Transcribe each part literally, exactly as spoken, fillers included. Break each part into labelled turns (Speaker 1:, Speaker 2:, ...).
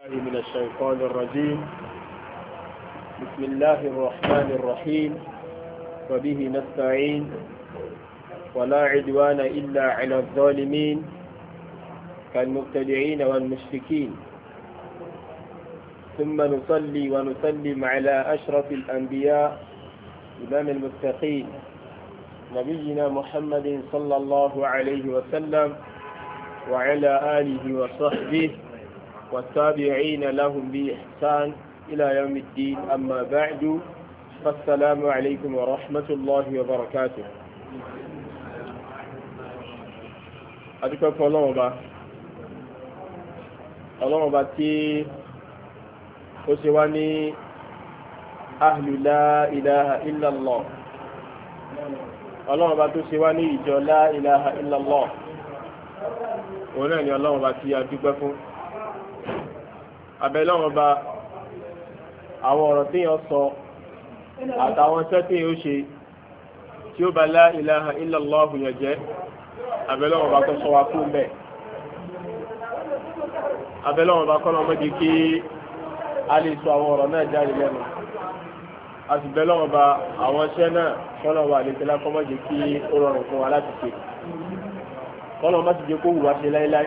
Speaker 1: من الشيطان الرجيم. بسم الله الرحمن الرحيم، وبه نستعين، ولا عدوان إلا على الظالمين كالمبتدعين والمشركين، ثم نصلي ونسلم على أشرف الأنبياء إمام المتقين نبينا محمد صلى الله عليه وسلم وعلى آله وصحبه والتابعين لهم بإحسان إلى يوم الدين. أما بعد، فالسلام عليكم ورحمة الله وبركاته. adúpẹ́ fún Ọlọ́run Ọba Ọlọ́run Ọba tí ó ṣe wá ní ahlu la ilaha illallah, Ọlọ́run Ọba tó ṣe wá ní ìjọ la ilaha illallah. òun náà ni Ọlọ́run Ọba tí a dúpẹ́ fún. Abẹ́lọ́run Ọba àwọn ọ̀rọ̀ tí yàn sọ àtàwọn iṣẹ́ tí yàn ṣe tí ó bá la ilaha illallah yàn jẹ́, Abẹ́lọ́run Ọba tó sọ wa fún bẹ́ẹ̀. Abẹ́lọ́run Ọba kọ́nà mọ́jì kí a lè sọ àwọn ọ̀rọ̀ náà jáde lẹ́nu. A sì bẹ́lọ́run Ọba àwọn iṣẹ́ náà kọ́nà wà lè tẹ́lá kọ́ mọ́jì kí ó rọrùn fún wa láti ṣe. Kọ́nà má ti jẹ́ kó wù wá ṣe láíláí.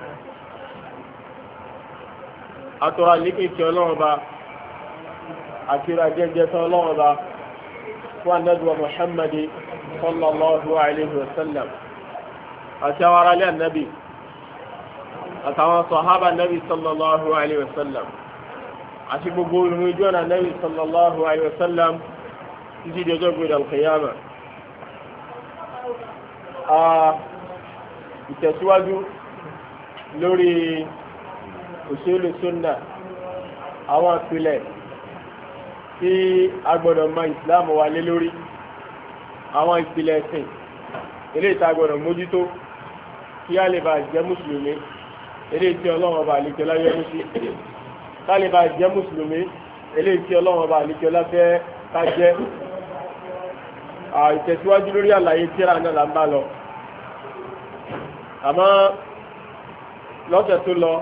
Speaker 1: Atọ́ra lékèké Ọlọ́run Ọba àti ra jẹ́jẹ́ tán Ọlọ́run Ọba fún Ànábì wa Muhammad sallallahu alayhi wa sallam àti àwọn ará ilé Ànábì àtàwọn sàhábà Ànábì sallallahu alayhi wa sallam àti gbogbo olùrìnjú ọ̀nà Ànábì sallallahu alayhi wa sallam títí di ọjọ́ gbé al-qiyamah. Ìtẹ̀síwájú lórí usulu sunna, àwọn ìpìlẹ̀ tí a gbọ́dọ̀ mọ ìsìláàmù wa lé lórí, àwọn ìpìlẹ̀ ẹ̀sìn eléyìí tí a gbọ́dọ̀ mójútó kí a lè bá jẹ́ mùsùlùmí eléyìí tí Ọlọ́run Ọba àlejòlá yọ́nú sí, ká lè bá jẹ́ mùsùlùmí eléyìí tí Ọlọ́run Ọba àlejòlá fẹ́ ká jẹ́. Ìtẹ̀síwájú lórí àlàyé tírà náà là ń bá lọ, àmọ́ lọ́sẹ̀ tó lọ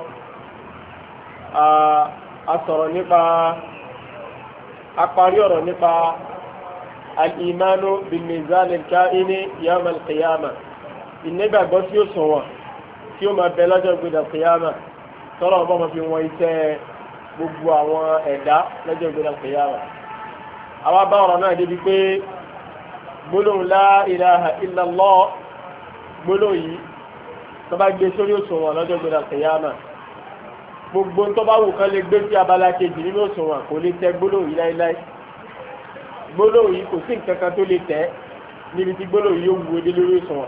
Speaker 1: a sọ̀rọ̀ nípa a parí ọ̀rọ̀ nípa al-imanu bil-mizan al-ka'ini yawm al-qiyamah, ìnígbàgbọ́ tí ó sọ̀wọ̀n tí ó máa bẹ lọ́jọ́ gbọdọ̀ qiyama, tọ́lọ̀ ọba máa fi wọn iṣẹ́ gbogbo àwọn ẹ̀dá lọ́jọ́ gbọdọ̀ qiyama. àwa bá ọ̀rọ̀ náà débi pé gbólóhùn la ilaha illallah, gbólóhùn yìí tó bá gbé sórí òṣùwọ̀n lọ́jọ́ gbọdọ̀ qiyama, gbogbo tó bá wù kán lè gbé sí abala kejì nínú òṣùwọ̀n kò lè tẹ gbólóhùn yìí láíláí. gbólóhùn yìí kò sí nǹkan kan tó lè tẹ níbi tí gbólóhùn yìí ó wù dé lórí òṣùwọ̀n.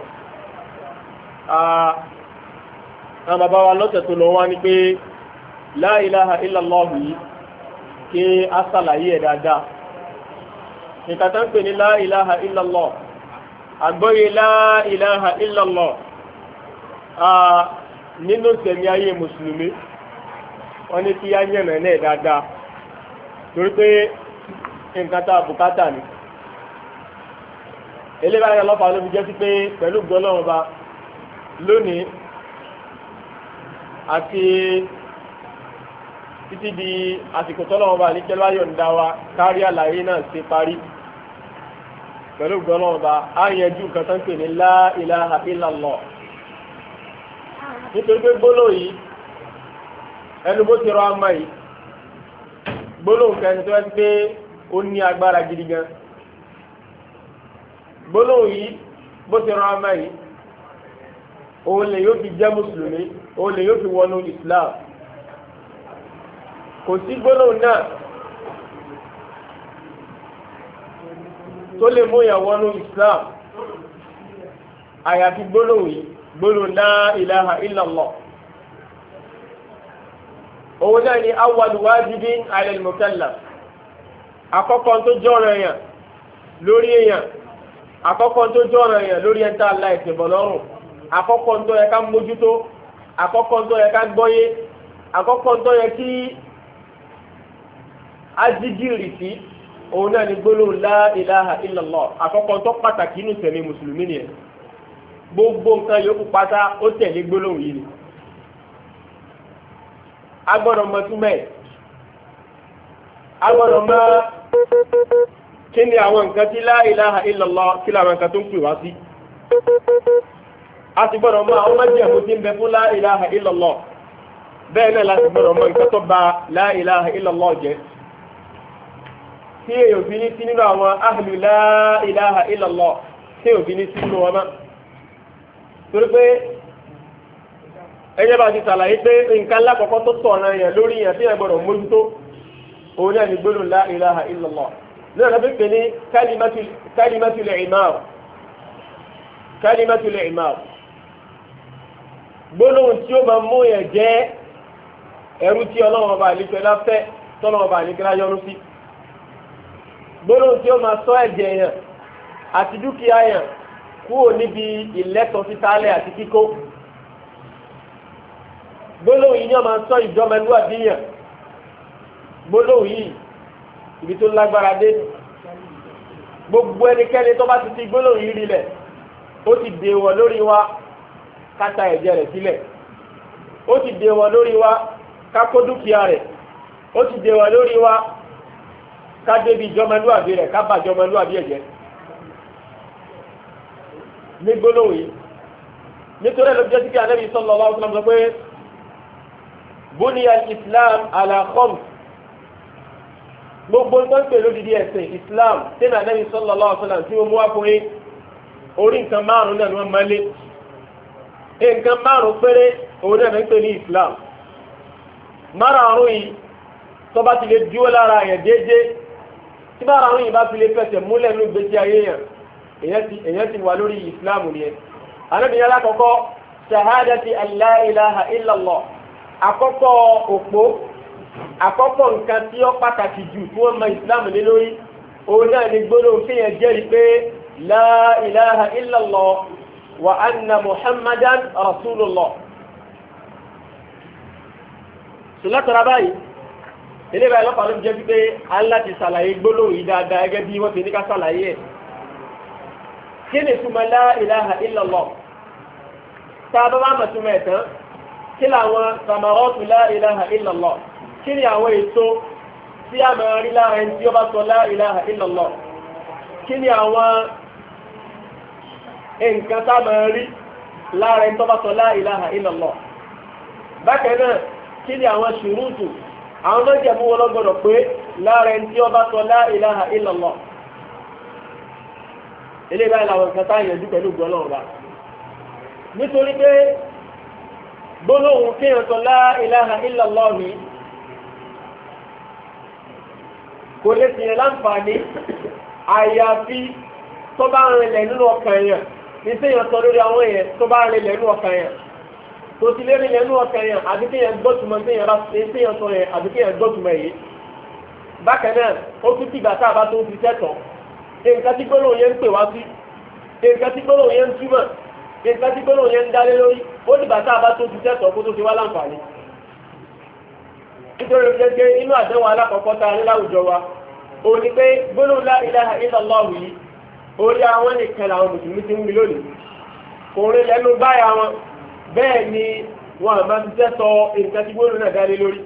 Speaker 1: àwọn bàbá wa lọ́sẹ̀ tó lọ wá ní pé la ilaha illallah yìí kí a ṣàlàyé ẹ̀ dáadáa. nǹkan tó ń pè ní la ilaha illallah, àgbọ́yé la ilaha illallah nínú ìṣẹ̀mí ayé mùsùlùmí wọ́n ní kí á yẹ̀nà náà dáadáa, torí pé nǹkan tá a bùkátà ni. eléyìí lọ́fà ló fi jẹ́ sí pé pẹ̀lú gbọ́lọ́run Ọba lónìí àti títí di àsìkò tọ́lọ́run Ọba ní kẹlẹ́wáyọ̀ ń dá wa kárí àlàyé náà ṣe parí. pẹ̀lú gbọ́lọ́run Ọba á yanjú nǹkan tó ń pè ní la ilaha illallah, nítorí pé gbólóhùn yìí ẹnu bó ti rọ ọmọ yìí, gbólóhùn kẹni tó wáyé pé ó ní agbára gidi gan. gbólóhùn yìí bó ti rọ ọmọ yìí, òun lè yóò fi jẹ́ mùsùlùmí, òun lè yóò fi wọnú Islam. kò sí gbólóhùn náà tó lè mú yàn wọnú Islam àyàfi gbólóhùn yìí, gbólóhùn la ilaha illallah. òun náà ni awwalu wajibin ala al-mukallaf, àkọ́kọ́ tó jọ́rọ̀ èèyàn lórí èèyàn, àkọ́kọ́ tó jọ́rọ̀ èèyàn lórí ẹ̀ńtà aláìsẹ̀ bọ̀ lọ́rùn, àkọ́kọ́ tó yẹ ká mójútó, àkọ́kọ́ tó yẹ ká gbọ́yé, àkọ́kọ́ tó yẹ kí ajígìrì sí, òun náà ni gbólóhùn la ilaha illallah, àkọ́kọ́ tó pàtàkì inú sẹ̀mí mùsùlùmí nìyẹn. gbogbo nǹkan yòókù pátá ó tẹ̀lé gbólóhùn yìí ni. agbọ́dọ̀ mọ̀ túmẹ̀ agbọ́dọ̀ mọ̀ kí ni àwọn nǹkan tí la ilaha illallah kí làwọn nǹkan tó ń pè wá sí a ti gbọ́dọ̀ mọ̀ àwọn májẹ̀mú tí ń bẹ fún la ilaha illallah bẹ́ẹ̀ náà láti gbọ́dọ̀ mọ̀ nǹkan tó bà la ilaha illallah jẹ́ tí èyàn fi ní sí nínú àwọn ahlu la ilaha illallah tí èyàn fi ní sí nínú wọn mọ́ torí pé ẹyẹ bá ti sàlàyé pé nǹkan lákọ̀ọ́kọ́ tó sọ̀rọ̀ yẹn lórí yẹn tí yẹn gbọ́dọ̀ mójútó òun náà ní gbólóhùn la ilaha illallah náà lọ́bí pé ní kalimatul imar kalimatul imar gbólóhùn tí ó máa mú yẹn jẹ́ ẹrú tí ọlọ́run ọba àlejò láfẹ́ tọ́lọ́run ọba àlejò láyọ́nú sí gbólóhùn tí ó máa sọ ẹ̀jẹ̀ yẹn àti dúkìá yẹn kúrò níbi ìlẹ́tọ̀ títàlẹ̀ àti kíkó gbólóhùn yìí ni wọ́n máa sọ ìjọmọlúwàbí yẹn gbólóhùn yìí ibi tó lágbára dé gbogbo ẹnikẹ́ni tó bá ti ti gbólóhùn yìí rilẹ̀ ó ti dèwọ̀ lórí wa ká ta ẹ̀jẹ̀ rẹ̀ sílẹ̀ ó ti dèwọ̀ lórí wa ká kó dúkìá rẹ̀ ó ti dèwọ̀ lórí wa ká débi ìjọmọlúwàbí rẹ̀ ká bà ìjọmọlúwàbí ẹ̀jẹ̀ ní gbólóhùn yìí nítorí ẹ̀lọ́bí jẹ́ sí kí Ànábì sallallahu alaihi wasallam sọ pé buniya islam ala khams gbogbo tó ń pè lódìdí ẹ̀sìn islam tí Ànábì sallallahu alaihi wasallam tí ó mú wá fún yín orí nǹkan márùn-ún náà ni wọ́n máa lé nǹkan márùn-ún péré òun náà ń pè ní islam márùn-ún yìí tó bá ti lè dúró lára yẹn déédéé tí márùn-ún yìí bá fi lè fẹsẹ̀ múlẹ̀ ní ìgbésí ayé yẹn èyàn ti wà lórí islam ni ẹ Ànábì alákọ̀ọ́kọ́ shahadati an la ilaha illallah àkọ́kọ́ òpó àkọ́kọ́ nǹkan tí ó pàtàkì jù tí wọ́n mọ islam lé lórí òun náà ni gbólóhùn kéèyàn jẹ́rìí pé la ilaha illallah wa anna muhammadan rasulullah sùlátara báyìí ilé ìbáyìí lọ́pàá ló jẹ́ pé Allah ti ṣàlàyé gbólóhùn yìí dáadáa gẹ́gẹ́ bí wọ́n ti ní ká ṣàlàyé ẹ̀ kí ni túmọ̀ la ilaha illallah tá a bá bá mọ̀ túmọ̀ ẹ̀ tán kí làwọn samaratu la ilaha illallah kí ni àwọn èso tí a máa rí lára ẹni tí ó bá sọ la ilaha illallah kí ni àwọn nǹkan tá a máa rí lára ẹni tó bá sọ la ilaha illallah bákan náà kí ni àwọn ṣùrùtù àwọn mọ́jẹ̀mú wọn lọ́gbọ̀dọ̀ pé lára ẹni tí ó bá sọ la ilaha illallah ilé ìbáyìí làwọn nǹkan táyà yẹn dú pẹ̀lú gbọ́lọ́run bá nítorí pé gbólóhùn kéèyàn sọ la ilaha illallah mi kò lè tìyẹn láǹfààní àyàfi tó bá ń rinlẹ̀ nínú ọkàn yẹn ní séèyàn sọ lórí àwọn yẹn tó bá ń rinlẹ̀ nínú ọkàn yẹn tó ti lé rinlẹ̀ nínú ọkàn yẹn àbí kéèyàn gbọ́tùmọ̀ séèyàn sọ yẹn àbí kéèyàn gbọ́tùmọ̀ yìí bákan náà ó tún tìgbà tá a bá tó ń fi tẹ́tọ̀ nǹkan tí gbólóhùn yẹn ń pè wá sí nǹkan tí gbólóhùn yẹn ń túmọ̀ nǹkan tí gbólóhùn yẹn ń dálé lórí ó dìgbà tá a bá tó ti tẹ́tọ̀ kó tó ti wá láǹfààní. nítorí pé pé inú àdéhùn alákọ̀ọ́kọ́ tá a ní láwùjọ wa òun ni pé gbólóhùn la ilaha illallah yìí orí àwọn nìkan làwọn mùsùlùmí ti ń wí lónìí kò rí lẹ́nu báyà wọn bẹ́ẹ̀ ni wọn àmọ́ ti tẹ́tọ̀ nǹkan tí gbólóhùn náà dálé lórí.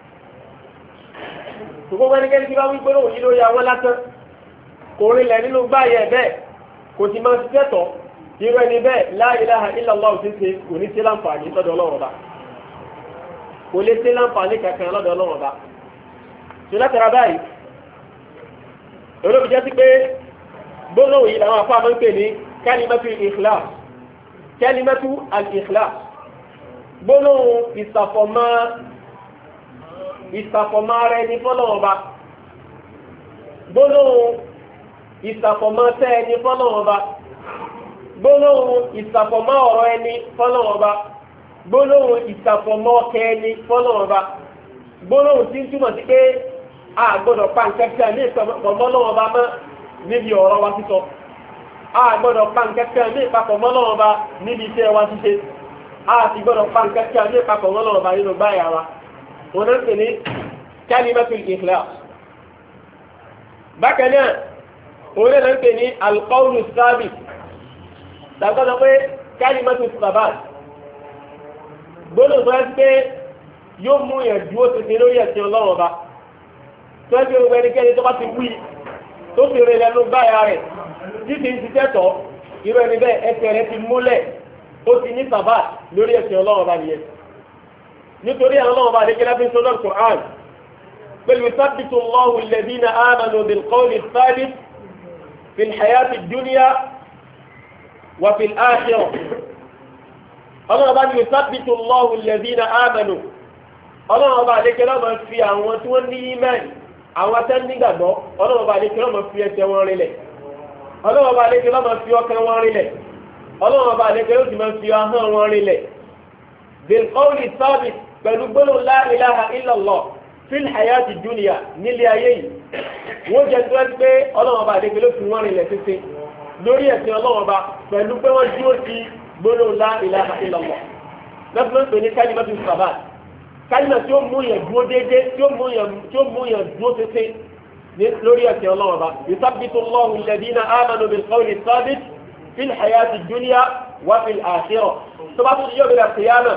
Speaker 1: ṣùgbọ́n wẹ́nikẹ́ni tí wọ́n wí gbólóhùn yìí lórí àwọn lásán kò rí lẹ́ nínú báyẹ̀ bẹ́ẹ̀ kò sì máa ti tẹ́tọ̀ irú ẹni bẹ́ẹ̀ la ilaha illallah ti ṣe kò ní sí láǹfààní lọ́dọ̀ Ọlọ́run Ọba kò lè sí láǹfààní kankan lọ́dọ̀ Ọlọ́run Ọba tó látara báyìí olóbi jẹ́ sí pé gbólóhùn yìí làwọn afáàmọ́ ń pè ní kalimatu ikhlas kalimatu al-ikhlas gbólóhùn ìsàfọ̀mọ́ ìsàfọ̀mọ́ ara ẹni fọ́lọ́run Ọba gbólóhùn ìsàfọ̀mọ́ tẹ́ ẹni fọ́lọ́run Ọba gbólóhùn ìsàfọ̀mọ́ ọ̀rọ̀ ẹni fọ́lọ́run Ọba gbólóhùn ìsàfọ̀mọ́ ọkẹ ẹni fọ́lọ́run Ọba gbólóhùn tí ń túmọ̀ sí pé a gbọ́dọ̀ pa nǹkan tí a ní ìpamọ́ Ọlọ́run Ọba mọ́ níbi ọ̀rọ̀ wa sísọ a gbọ́dọ̀ pa nǹkan tí a ní ìpapọ̀ Ọlọ́run Ọba níbi iṣẹ́ wa ṣíṣe a sì gbọ́dọ̀ pa nǹkan tí a ní ìpapọ̀ Ọlọ́run Ọba nínú báyà wa wọn náà ń pè ní kalimatul ikhlas bákan náà òun náà ń pè ní alqawlu sabit tàbí pé kalimatu sabat gbọ́dọ̀ tó ẹ́ pé yóò mú yẹn dúró tètè lórí ẹ̀sìn ọlọ́run ọba tó ẹgbẹ́ gbogbo ẹnikẹ́ni tó bá ti wí tó fi rìn lẹ́nu báyà rẹ̀ títí ń ṣiṣẹ́ tọ̀ irú ẹni bẹ́ẹ̀ ẹsẹ̀ rẹ̀ ti múlẹ̀ ó ti ní sábà lórí ẹ̀sìn ọlọ́run ọba nìyẹn nítorí àwọn ọlọ́run ọba àdékẹ́lá fi ń sọ lọ́rùn Qur'an pẹ̀lú yuthabbitu Allahu alladhina amanu bil qawli thabit fil hayati dunya wa fil akhirah ọlọ́run ọba ní yuthabbitu Allahu alladhina amanu ọlọ́run ọba àdékẹ́lá máa fi àwọn tí wọ́n ní ìmánì àwọn tẹ́ nígbàgbọ́ ọlọ́run ọba àdékẹ́lá máa fi ẹsẹ̀ wọn rinlẹ̀ ọlọ́run ọba àdékẹ́lá máa fi ọkàn wọn rinlẹ̀ ọlọ́run ọba àdékẹ́lá ó sì máa fi ahọ́n wọn rinlẹ̀ bil qawli thabit pẹ̀lú gbólóhùn la ilaha illallah fil hayati dunya nílé ayé yìí wọ́n jẹ́ tó ẹ́ pé ọlọ́run ọba àdékẹ́lá ó fi wọ́n rinlẹ̀ títí lórí ẹ̀sìn ọlọ́run ọba pẹ̀lú pé wọ́n dúró sí gbólóhùn la ilaha illallah lọ́sọ̀rọ̀ pé ní kalimatu sabat kálímà tí ó mú yẹn dúró déédéé tí ó mú yẹn tí ó mú yẹn dúró tètè lórí ẹ̀sìn ọlọ́run ọba yuthabbitu Allahu alladhina amanu bil qawli thabit fil hayati dunya wa fil akhirah tó bá tún yóò bẹ̀rẹ̀ kíyámà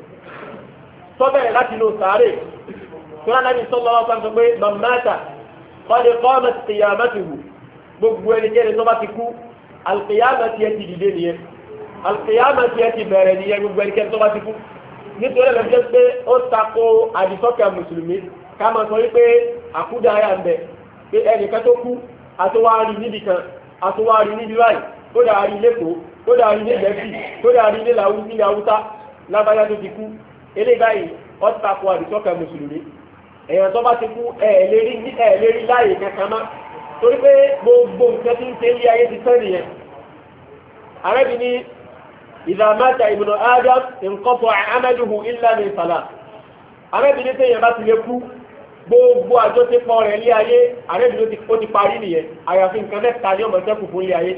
Speaker 1: tó bẹ̀rẹ̀ láti lò sáré tó rán Nabi sallallahu alaihi wasallam pé man mata qad qamat qiyamatuhu gbogbo ẹnikẹ́ni tó bá ti kú alqiyama tiẹ̀ ti dìde nìyẹn alqiyama tiẹ̀ ti bẹ̀rẹ̀ nìyẹn gbogbo ẹnikẹ́ni tó bá ti kú nítorí ẹ̀rọ jẹ́ pé ó tako àdìsọ́kẹ́ mùsùlùmí ká máa sọ wípé àkúdà ayà ń bẹ pé ẹnìkan tó kú àtúwárí níbi kan àtúwárí níbi báyìí tó dàárí lẹ́kọ̀ọ́ tó dàárí ní gẹ̀ẹ́sì tó dàárí ní ilẹ̀ haúsá lábájá tó ti kú eléyìí báyìí ó tako àdìsọ́kẹ́ mùsùlùmí èèyàn tó bá ti kú ẹ̀ẹ́lérí láàyè kankan má torí pé gbogbo nǹkan tí ń ṣe ilé ayé ti tán nìyẹn àrẹ́bìnrin إذا مات ابن آدم انقطع عمله إلا من ثلاث arábìnrin tẹ́yẹ̀ bá ti lè kú gbogbo àjọṣepọ̀ rẹ̀ lé ayé arábìnrin ó ti parí nìyẹn àyàfi nǹkan mẹ́ta ní ọmọ ṣẹ́kù fún lé ayé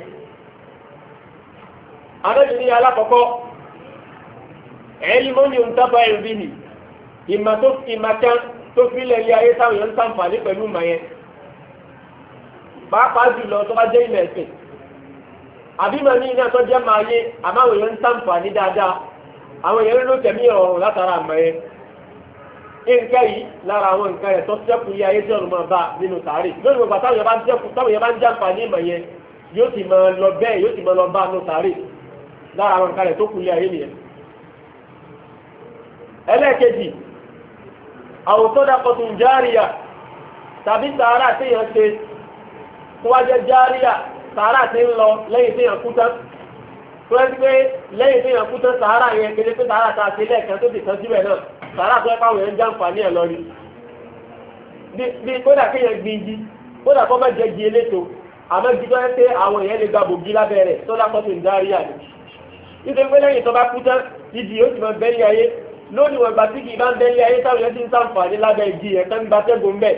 Speaker 1: arábìnrin alákọ̀ọ́kọ́ ẹ̀ẹ́lì mọ́ni ohun tábà ẹ̀rù bí nì ìmọ̀kan tó fílẹ̀ lé ayé táwọn èèyàn ń ṣàǹfààní pẹ̀lú ìmọ̀ yẹn pàápàá jùlọ tó bá jẹ́ ìmọ̀ ẹ̀sìn àbímọ ní iná tó jẹ́ máa yé àmáwọn èèyàn ń ṣàǹfààní dáadáa àwọn èèyàn ló tẹ̀mí ọ̀rùn látara àmọ́ yẹn nǹkan yìí lára àwọn nǹkan yẹn tó ṣẹ́kù yé ayé tí ọ̀run máa bá nínú sàárè lónìí gbogbo táwọn èèyàn bá ń ṣẹ́kù táwọn èèyàn bá ń jàǹfààní ìmọ̀ yẹn yóò sì máa lọ bẹ́ẹ̀ yóò sì máa lọ bá nínú sàárè lára àwọn nǹkan yẹn tó kù yé ayé nìyẹn. ẹlẹ́ẹ̀kejì sadaqatun jariyah tàbí sàárà téèyàn ṣe tó wá jẹ́ járíyà sàárà ti ń lọ lẹ́yìn tí yàn kú tán tó ẹ́ pé lẹ́yìn tí yàn kú tán sàárà yẹn kéde pé sàárà ta ṣe lẹ́ẹ̀kan tó ti tán síbẹ̀ náà sàárà tó ẹ́ pàwọn yẹn ń jàǹfààní ẹ̀ lọ rí bí kódà kéèyàn gbin igi kódà kọ́ máa jẹ igi eléto àmọ́ igi tó ẹ́ pé àwọn èèyàn lè gba bògì lábẹ́ rẹ̀ tó lákọ́ tó ń darí àná nítorí pé lẹ́yìn tó bá kú tán igi yóò ti máa bẹ́lí ayé lónìí wọn gbà tí igi bá ń bẹ́lí ayé táwọn yẹn ti ń sàǹfààní lábẹ́ igi yẹn tán gba tẹ́gùn bẹ́ẹ̀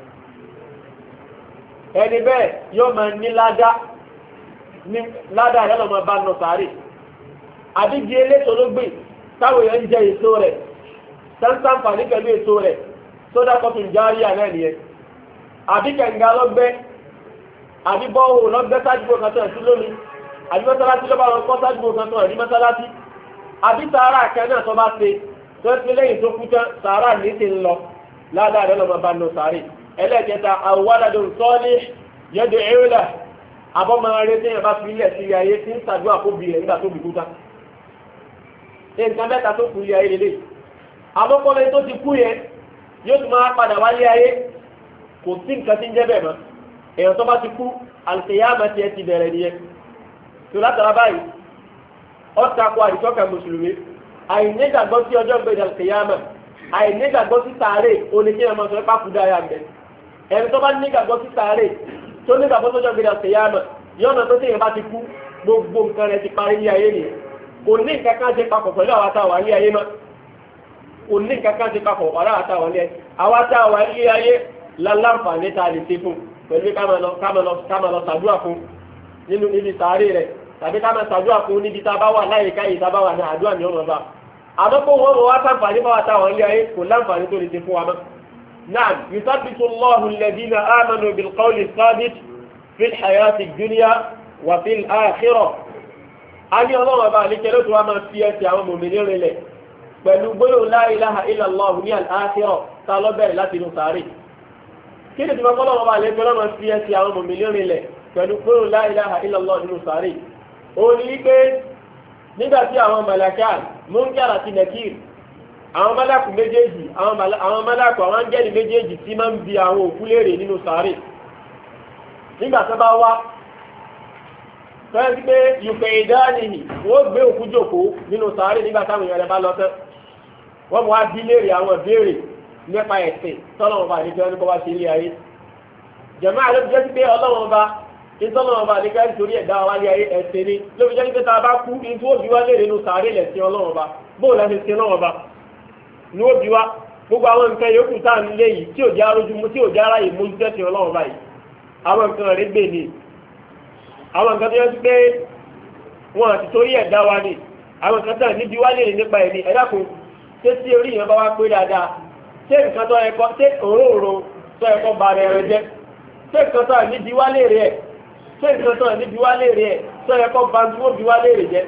Speaker 1: ẹni bẹ́ẹ̀ yóò máa ní ládá ní ládá yẹn lọ́mọ bá nọ sáré àbígi eléso ló gbé táwọn èèyàn ń jẹ èso rẹ̀ sáńsàǹfààní pẹ̀lú èso rẹ̀ sódà kọ́tù járíà náà nìyẹn àbí kẹ̀ǹgà lọ́gbẹ́ àbí bọ́ọ̀hù lọ́gbẹ́ sájúbò kan tó ẹ̀sùn lónìí àbí mọ́sálásí lọ́ba wọn kọ́ sájúbò kan tó ẹ̀rí mọ́sálásí àbí sàárà kan náà tó bá ṣe tó ti lẹ́yìn tó kú tán sàárà ní ti ń lọ ládá rẹ̀ lọ́mọ bá nọ sáré ẹlẹ́kẹta àwọ̀wádàdùn sọ́ọ́lì yẹ́dù ẹ̀rọ̀lá abọ́mọ rẹ̀ tí yẹn bá fi ilẹ̀ sí ayé tí ń ṣàdúrà kó bì rẹ̀ nígbà tó bì kúta. ṣé nǹkan mẹ́ta tó kú ilé ayé lélẹ̀ abọ́kọ́lẹ́ tó ti kú yẹn yóò tún máa padà wálé ayé kò sí nǹkan tí ń jẹ́ bẹ́ẹ̀ mọ́ èèyàn tó bá ti kú àlùkìyámà tiẹ̀ ti bẹ̀rẹ̀ nìyẹn. tó látara báyìí ọ̀tàkù àdìsọ́kà mùsùlùmí àìnígbàgbọ́ sí ọjọ́ gbẹ̀dẹ̀ àlùkìyámà àìnígbàgbọ́ sí sàárè oníkíyàn máa sọ pé pàkúdà yà bẹ̀. ẹni tó bá nígbàgbọ́ sí sàárè tó nígbàgbọ́ sọ́jọ́ gbẹ̀dẹ̀ àlùkìyámà yọ̀nà tó téèyàn bá ti kú gbogbo nǹkan rẹ̀ ti parí ní ayé nìyẹn kò ní nǹkan kan ṣe papọ̀ pẹ̀lú àwọn àtàwọn ilé ayé mọ́ kò ní nǹkan kan ṣe papọ̀ pẹ̀lú àwọn àtàwọn ilé ayé àwọn àtàwọn ilé ayé láláǹfààní tá a lè ṣe fún pẹ̀lú ká máa lọ ṣàdúrà fún nínú níbi sàárè rẹ̀ tàbí ká máa ṣàdúrà fún níbi tá a bá wà láyìíká yìí tá a bá wà ní àdúrà ní ọmọ bá àdókò wọn mọ wá sàǹfààní bá wà táwọn ilé ayé kò láǹfààní tó lè ṣe fún wa mọ́. naam yuthabbitu Allahu alladhina amanu bil qawli thabit fil hayati dunya wa fil akhirah. a ní ọlọ́run ọba àlékẹ́ ló tó wá máa fi ẹsẹ̀ àwọn mòmìnir rinlẹ̀ pẹ̀lú gbólóhùn la ilaha illallah ní al-akhirah tá lọ bẹ̀rẹ̀ láti inú sàárè kí ni tí wọ́n kọ́lọ́wọ́ bá lè fẹ́ràn máa fi ẹsẹ̀ àwọn ọmọ mílíọ̀nù ilẹ̀ pẹ̀lú gbólóhùn la ilaha illallah nínú sàárè ó ní wípé nígbà tí àwọn màláíkà Munkar àti Nakir àwọn málàkù méjèèjì àwọn málàkù àwọn áńgẹ́lì méjèèjì tí máa ń bi àwọn òkú léèrè nínú sàárè nígbà tó bá wá tọ́jú pé yùpẹ̀ ìdánìyì wọ́n gbé òkú jòkó nínú sàárè nígbà táwọn èèyàn rẹ̀ bá lọ tán wọ́n mú wá bí léèrè àwọn ìbéèrè nípa ẹ̀sìn tọ́lọ́wọ́n bá àdéjọ́ ní kó wá sí ilé ayé jẹ̀mọ́ àlọ́ fi jẹ́ sí pé ọlọ́wọ́n bá ìtọ́lọ́wọ́n bá àdéjọ́ nítorí ẹ̀dá wa wálé ayé ẹ̀sìn ni ló fi jẹ́ sí pé tá a bá kú ní tí ó bí wá léèrè nínú sàárè lẹ̀ sí ọlọ́wọ́n bá bóò láti sin ọlọ́wọ́n bá ní ó bí wá gbogbo àwọn nǹkan yòókù tá à ń lé yìí tí ò já arójúmú tí ò já aráyè mójú tẹ́sìn ọlọ́wọ́n bá yìí àwọn nǹkan rẹ̀ gbè ní àwọn nǹkan tó yẹ sí pé wọn àti torí ẹ̀dá wa ni àwọn nǹkan tó níbi wá léèrè nípa ẹ̀ ní ẹ̀dá kan ṣé tí orí yẹn bá wá pé dáadáa ṣé nǹkan tó ẹ̀kọ́ ṣé òróòro tó ẹ̀kọ́ ba rẹ̀ rẹ̀ jẹ́ ṣé nǹkan tó níbi wá léèrè ẹ̀ ṣé nǹkan tó níbi wá léèrè ẹ̀ tó ẹ̀kọ́ ba tí wọ́n bi wá léèrè jẹ́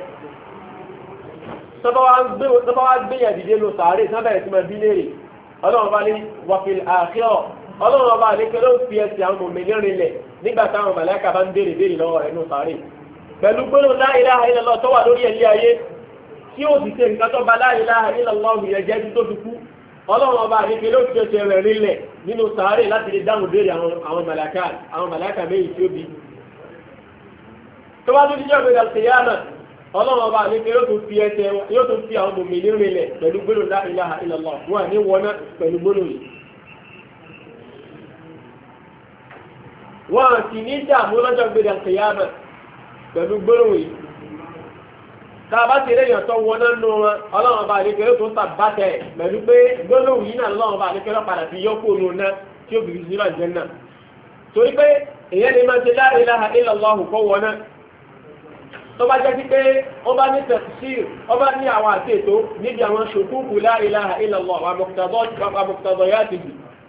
Speaker 1: tọ́ba wá gbé yẹn dìde lọ sàárè sábẹ̀rẹ̀ tí wọ́n bí léèrè ọlọ́run bá ní wàfíìl àkhírà ọlọ́run ọba àlékè ló ń fi ẹsẹ̀ àwọn mòmìnirin lẹ̀ nígbà táwọn màláíkà bá ń béèrè béèrè lọ́wọ́ rẹ̀ nù sàárè pẹ̀lú gbólóhùn la ilaha illallah tó wà lórí ẹ̀lẹ́ ayé tí ó sì ṣe nǹkan tó ba la ilaha illallah yẹn jẹ́ tó fi kú ọlọ́run ọba àlékè ló fi ẹsẹ̀ rẹ̀ rinlẹ̀ nínú sàárè láti lè dáhùn béèrè àwọn màláíkà àwọn màláíkà méjì tí ó bí. tó bá tún ti jẹ́ ògbé al-qiyamah ọlọ́run ọba àlékè yóò tún fi ẹsẹ̀ yóò tún fi àwọn mòmìnirin lẹ̀ pẹ̀lú gbólóhùn la ilaha illallah wọn ní wọná pẹ̀lú gbólóhùn yìí. wọ́n sì ní dààmú lọ́jọ́ gbèdà kìyàmà pẹ̀lú gbólóhùn yìí tá a bá ti rí èèyàn tó wọ náà nù wọn ọlọ́run bá àlékè ló tún tàbátẹ̀ pẹ̀lú pé gbólóhùn yìí náà lọ́run bá àlékè lọ́ padà fi yọ́pọ̀ òun náà tí ó bìrì sí náà jẹ́ náà torí pé èèyàn lè máa ṣe la ilaha illallah kọ́ wọ náà tó bá jẹ́ sí pé wọ́n bá ní tafsir wọ́n bá ní àwọn àti ètò níbi àwọn ṣùkúùkù la ilaha illallah wa muqtadayatihi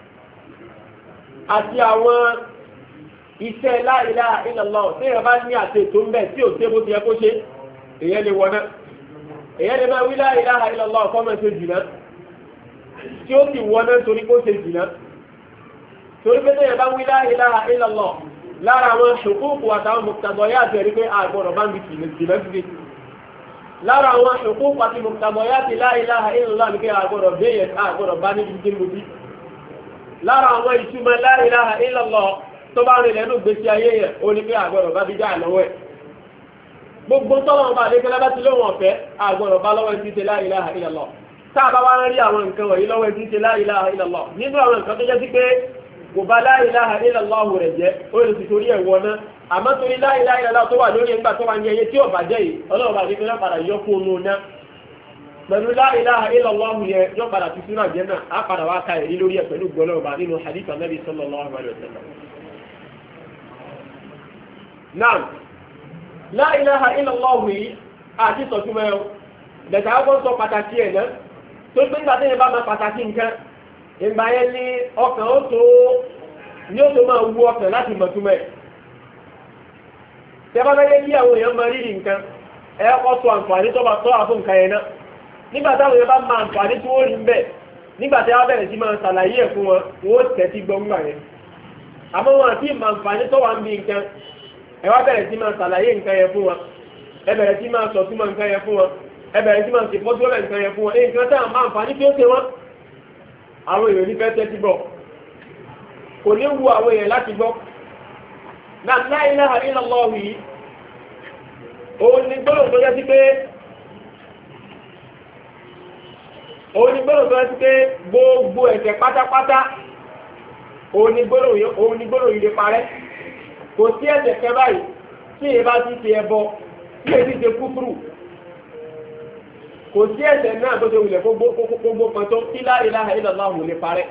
Speaker 1: àti àwọn iṣẹ́ la ilaha illallah tí èèyàn bá ní àti ètò ń bẹ̀ tí ò tẹ́ bó ti yẹ kó ṣe èèyàn lè wọ́n náà èèyàn lè máa wí la ilaha illallah kọ́ máa ṣe jìnnà tí ó sì wọ́n náà torí kó ṣe jìnnà torí pé tí èèyàn bá wí la ilaha illallah lára àwọn ṣùkúùkù àtàwọn mọ̀tàbọ̀yá àti ẹ̀rí pé àgbọ̀rọ̀ bá ń bi jìnnà sí lára àwọn ṣùkúùkù àti mọ̀tàbọ̀yá àti la ilaha illallah ní pé àgbọ̀rọ̀ bẹ́yẹn àgbọ̀rọ̀ bá níbi jìnnà lára àwọn ìtumọ̀ la ilaha illallah tó bá rìn lẹ́nu gbèsè ayé yẹn ó ní pé àgbọ̀rọ̀ bá bí já lọ́wọ́ ẹ̀ gbogbo tọ́lọ́ ọba àdékẹ́lá bá ti lóhùn ọ̀fẹ́ àgbọ̀rọ̀ bá lọ́wọ́ ẹ̀ ti ṣe la ilaha illallah tá a bá wá rí àwọn nǹkan wọ̀nyí lọ́wọ́ ẹ̀ ti ṣe la ilaha illallah nínú àwọn nǹkan tó jẹ́ sí pé kò bá la ilaha illallah rẹ̀ jẹ́ ó lè ti torí ẹ̀ wọ náà àmọ́ torí la ilaha illallah tó wà lórí ẹgbà tó wà ní ẹyẹ tí ọ̀bà jẹ́ yìí ọlọ́ọ̀bà àdékẹ́lá padà yọ kó nù náà pẹ̀lú la ilaha illallah yẹn yọ padà fi sínú àjẹ́ náà á padà wá ka ẹ̀rí lórí ẹ̀ pẹ̀lú gbọ́lọ́ọ̀bà nínú hadith Ànábì sallallahu alaihi wasallam. Naam, la ilaha illallah yìí àti sọ̀túnmọ́ ẹ̀ bẹ̀tẹ̀ àwọn sọ pàtàkì ẹ̀ náà tó gbé nígbà tí yẹn bá máa pàtàkì nǹkan ìgbà yẹn ní ọkàn ó tó ní ó tó máa wú ọkàn láti mọ̀túnmọ́ ẹ̀. Tẹ́ bá fẹ́ kí àwọn èèyàn máa rírì nǹkan ẹ kọ́ sọ àǹfààní tó bá tọ́ àfún nǹkan yẹn náà. Nígbà táwọn èèyàn bá máa àǹfààní tí wọ́n rí ń bẹ̀ nígbà tí wọ́n bẹ̀rẹ̀ sí máa ṣàlàyé ẹ̀ fún wọn wọ́n tẹ̀sí gbọ́ngbà yẹn. Àmọ́ wọn àti ìmọ̀ àǹfààní tó wà ń bí nǹkan ẹ wá bẹ̀rẹ̀ sí máa ṣàlàyé nǹkan yẹn fún wọn ẹ bẹ̀rẹ̀ sí máa sọ̀túnmọ̀ nǹkan yẹn fún wọn ẹ bẹ̀rẹ̀ sí máa ṣèpọ́síwọ́lẹ̀ nǹkan yẹn fún wọn èyí nǹkan táwọn máa àǹfààní tí ó ṣe wọn àwọn èèyàn ní fẹ́ tẹ́tí gbọ́ kò ní wu àwọn èèyàn láti gbọ́ náà la ilaha illallah yìí òun ni gbọ́dọ̀ tó yẹ sí pé òun ni gbọ́dọ̀ tó yẹ sí pé gbogbo ẹ̀ṣẹ̀ pátápátá òun ni gbọ́dọ̀ yìí lè parẹ́ kò sí ẹ̀ṣẹ̀ kẹ́ báyìí tí èyí bá ti ṣe ẹbọ tí èyí ti ṣe kúfúrú kò sí ẹ̀ṣẹ̀ náà tó ṣe wulẹ̀ gbogbo kan tó kí la ilaha illallah lè parẹ́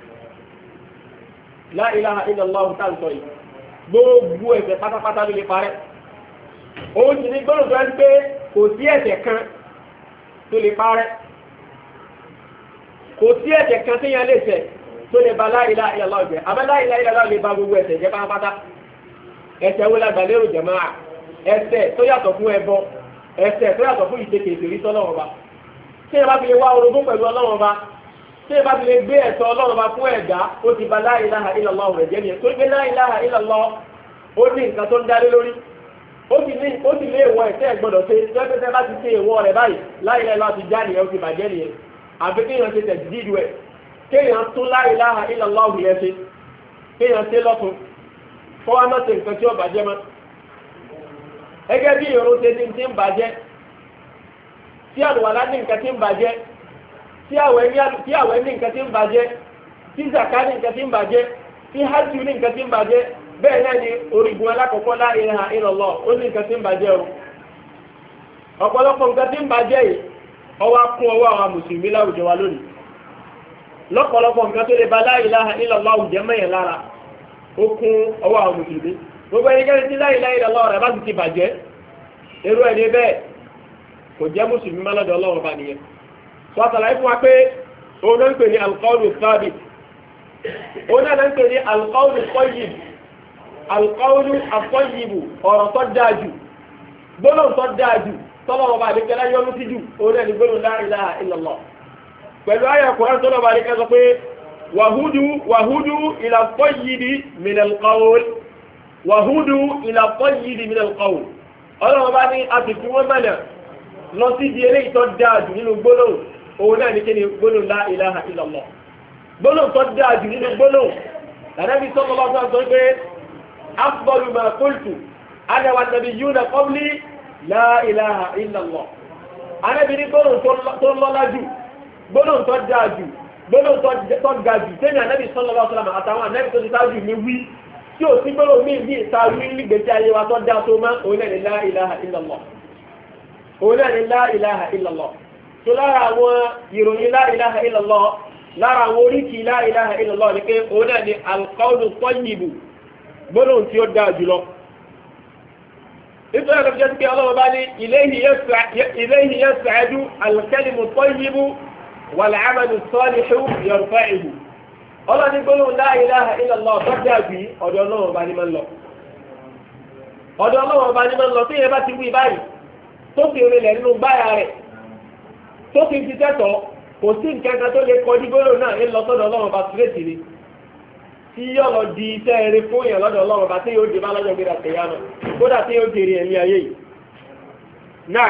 Speaker 1: la ilaha illallah tá ń sọ yìí gbogbo ẹ̀ṣẹ̀ pátápátá ló lè parẹ́ òun sì ní gbọ́dọ̀ tó ń pé kò sí ẹ̀ṣẹ̀ kan tó lè parẹ́ kò sí ẹ̀ṣẹ̀ kan tí yẹn lè ṣẹ̀ tó lè ba la ilaha illallah jẹ́ àbẹ́ la ilaha illallah lè ba gbogbo ẹ̀ṣẹ̀ jẹ́ pátápátá ẹ̀ṣẹ̀ wo la gbà lérò jàmáà ẹ̀ṣẹ̀ tó yàtọ̀ fún ẹbọ ẹ̀ṣẹ̀ tó yàtọ̀ fún ìṣe kèfèrí sọ́lọ́run ọba tí ẹ bá fi lè wá orogún pẹ̀lú ọlọ́run ọba tí ẹ bá fi lè gbé ẹ̀tọ́ ọlọ́run ọba fún ẹ̀dá ó ti ba la ilaha illallah rẹ̀ jẹ́ nìyẹn tó gbé la ilaha illallah ó ní nǹkan tó ń dálé lórí ó sì ní ó sì lé ìwọ ẹ̀tẹ́ ẹ̀gbọ́dọ̀ ṣe tẹ́tẹ́tẹ́ bá ti ṣe ìwọ rẹ̀ báyìí la ilaha illallah ti já nìyẹn ó ti bàjẹ́ nìyẹn àbí kéèyàn ṣe tẹ̀sídìí ẹ̀ kéèyàn tún la ilaha illallah yẹn ṣe kéèyàn ṣe lọ́tún kọ́ wá má ṣe nǹkan tí ó bàjẹ́ mọ́ ẹgẹ́ bí ìrún ṣe ti ń bàjẹ́ tí àlùwàlá ní nǹkan tí ń bàjẹ́ tí àwẹ̀ ní nǹkan tí ń bàjẹ́ tí zaka ní nǹkan tí ń bàjẹ́ tí hajj ní nǹkan tí ń bàjẹ́ bẹ́ẹ̀ náà ni orígun alákọ̀ọ́kọ́ la ilaha illallah ó ní nǹkan tí ń bàjẹ́ o ọ̀pọ̀lọpọ̀ nǹkan tí ń bàjẹ́ yìí ọwọ́ kún ọwọ́ àwọn mùsùlùmí láwùjọ wa lónìí lọ́pọ̀lọpọ̀ nǹkan tó lè ba la ilaha illallah àwùjẹ mẹ́yìn lára ó kún ọwọ́ àwọn mùsùlùmí gbogbo ẹnikẹ́ni tí la ilaha illallah rẹ̀ bá ti ti bàjẹ́ irú ẹni bẹ́ẹ̀ kò jẹ́ mùsùlùmí má lọ́dọ̀ ọlọ́run bá nìyẹn tó àtàlàyé fún wa pé òun náà ń pè ní alqawlu thabit òun náà ń pè ní alqawlu tayyib alqawlu at-tayyib ọ̀rọ̀ tó dáa jù gbólóhùn tó dáa jù tọ́lọ́wọ́ bá àdékẹ́lá yọ́nú sí jù òun náà ní gbólóhùn la ilaha illallah pẹ̀lú ayé Kùránì tọ́lọ́wọ́ bá àdékẹ́ sọ pé wàhúdù wàhúdù ila at-tayyibi min al-qawl wàhúdù ila at-tayyibi min al-qawl ọlọ́wọ́ bá ní a ti fi wọ́n mẹ́lẹ̀ lọ sí di eléyìí tó dáa jù nínú gbólóhùn òun náà ní kí ni gbólóhùn la ilaha illallah gbólóhùn tó dáa jù nínú gbólóhùn Ànábì sallallahu alaihi wasallam pé afdalu ma qultu ana wan nabiyyuna qabli la ilaha illallah Ànábì ní gbólóhùn tó lọ́lá jù gbólóhùn tó dáa jù gbólóhùn tó ga jù tẹ́mi Ànábì sallallahu alaihi wasallam àtàwọn Ànábì tó ti sáájú mi wí tí ò sí gbólóhùn mí bí ìsáwí nígbèsí ayé wa tó dáa tó má òun náà ní la ilaha illallah òun náà ni la ilaha illallah tó lára àwọn ìròyìn la ilaha illallah lára àwọn oríkì la ilaha illallah ní pé òun náà ni alqawlu tayyibu gbólóhùn tí ó dáa jùlọ nítorí ẹ̀rọ jẹ́ pé ọlọ́wọ́ bá ní ilayhi yas'adu alkalimu tayyibu wal amalu salihu yarfa'uhu ọlọ́ ní gbólóhùn la ilaha illallah tó dáa jù ọ̀dọ̀ ọlọ́wọ́ bá ní máa ń lọ ọ̀dọ̀ ọlọ́wọ́ bá ní máa ń lọ tí yẹn bá ti wí báyìí tó fi rinlẹ̀ nínú báyà rẹ̀ tó fi ti tẹ́tọ̀ kò sí nǹkan kan tó lè kọjú gbólóhùn náà ń lọ sọ́dọ̀ ọlọ́run ọba síréètì ni tí yóò lọ di iṣẹ́ eré fún yẹn lọ́dọ̀ ọlọ́run ọba tí yóò di bá lọ́jọ́ gbéra tẹ̀yà náà kódà tí yóò jèrè ẹ̀mí ayé yìí. náà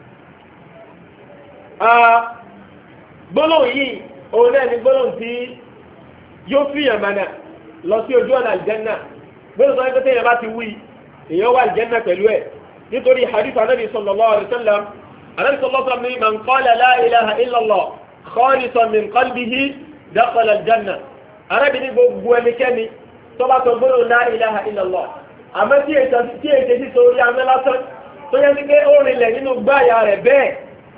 Speaker 1: gbólóhùn yìí òun náà ni gbólóhùn tí yóò fi yàn mọ́nà lọ sí ojú ọ̀nà àlùjánnà gbólóhùn tó ń tẹ́tẹ́ yẹn bá ti wí èèyàn wà àlùjánnà pẹ̀lú ẹ̀ nítorí hadith anabi sallallahu alayhi wa sallam anabi sallallahu alayhi wa sallam ni man qala la ilaha illallah khalisan min qalbihi dakhala aljanna arabi ni gbogbo ẹnikẹ́ni tó bá sọ gbólóhùn la ilaha illallah àmọ́ tí èsì tí èsì tí sori àmọ́ lásán tó yẹ kí ó rinlẹ̀ nínú gbáyà rẹ̀ bẹ́ẹ̀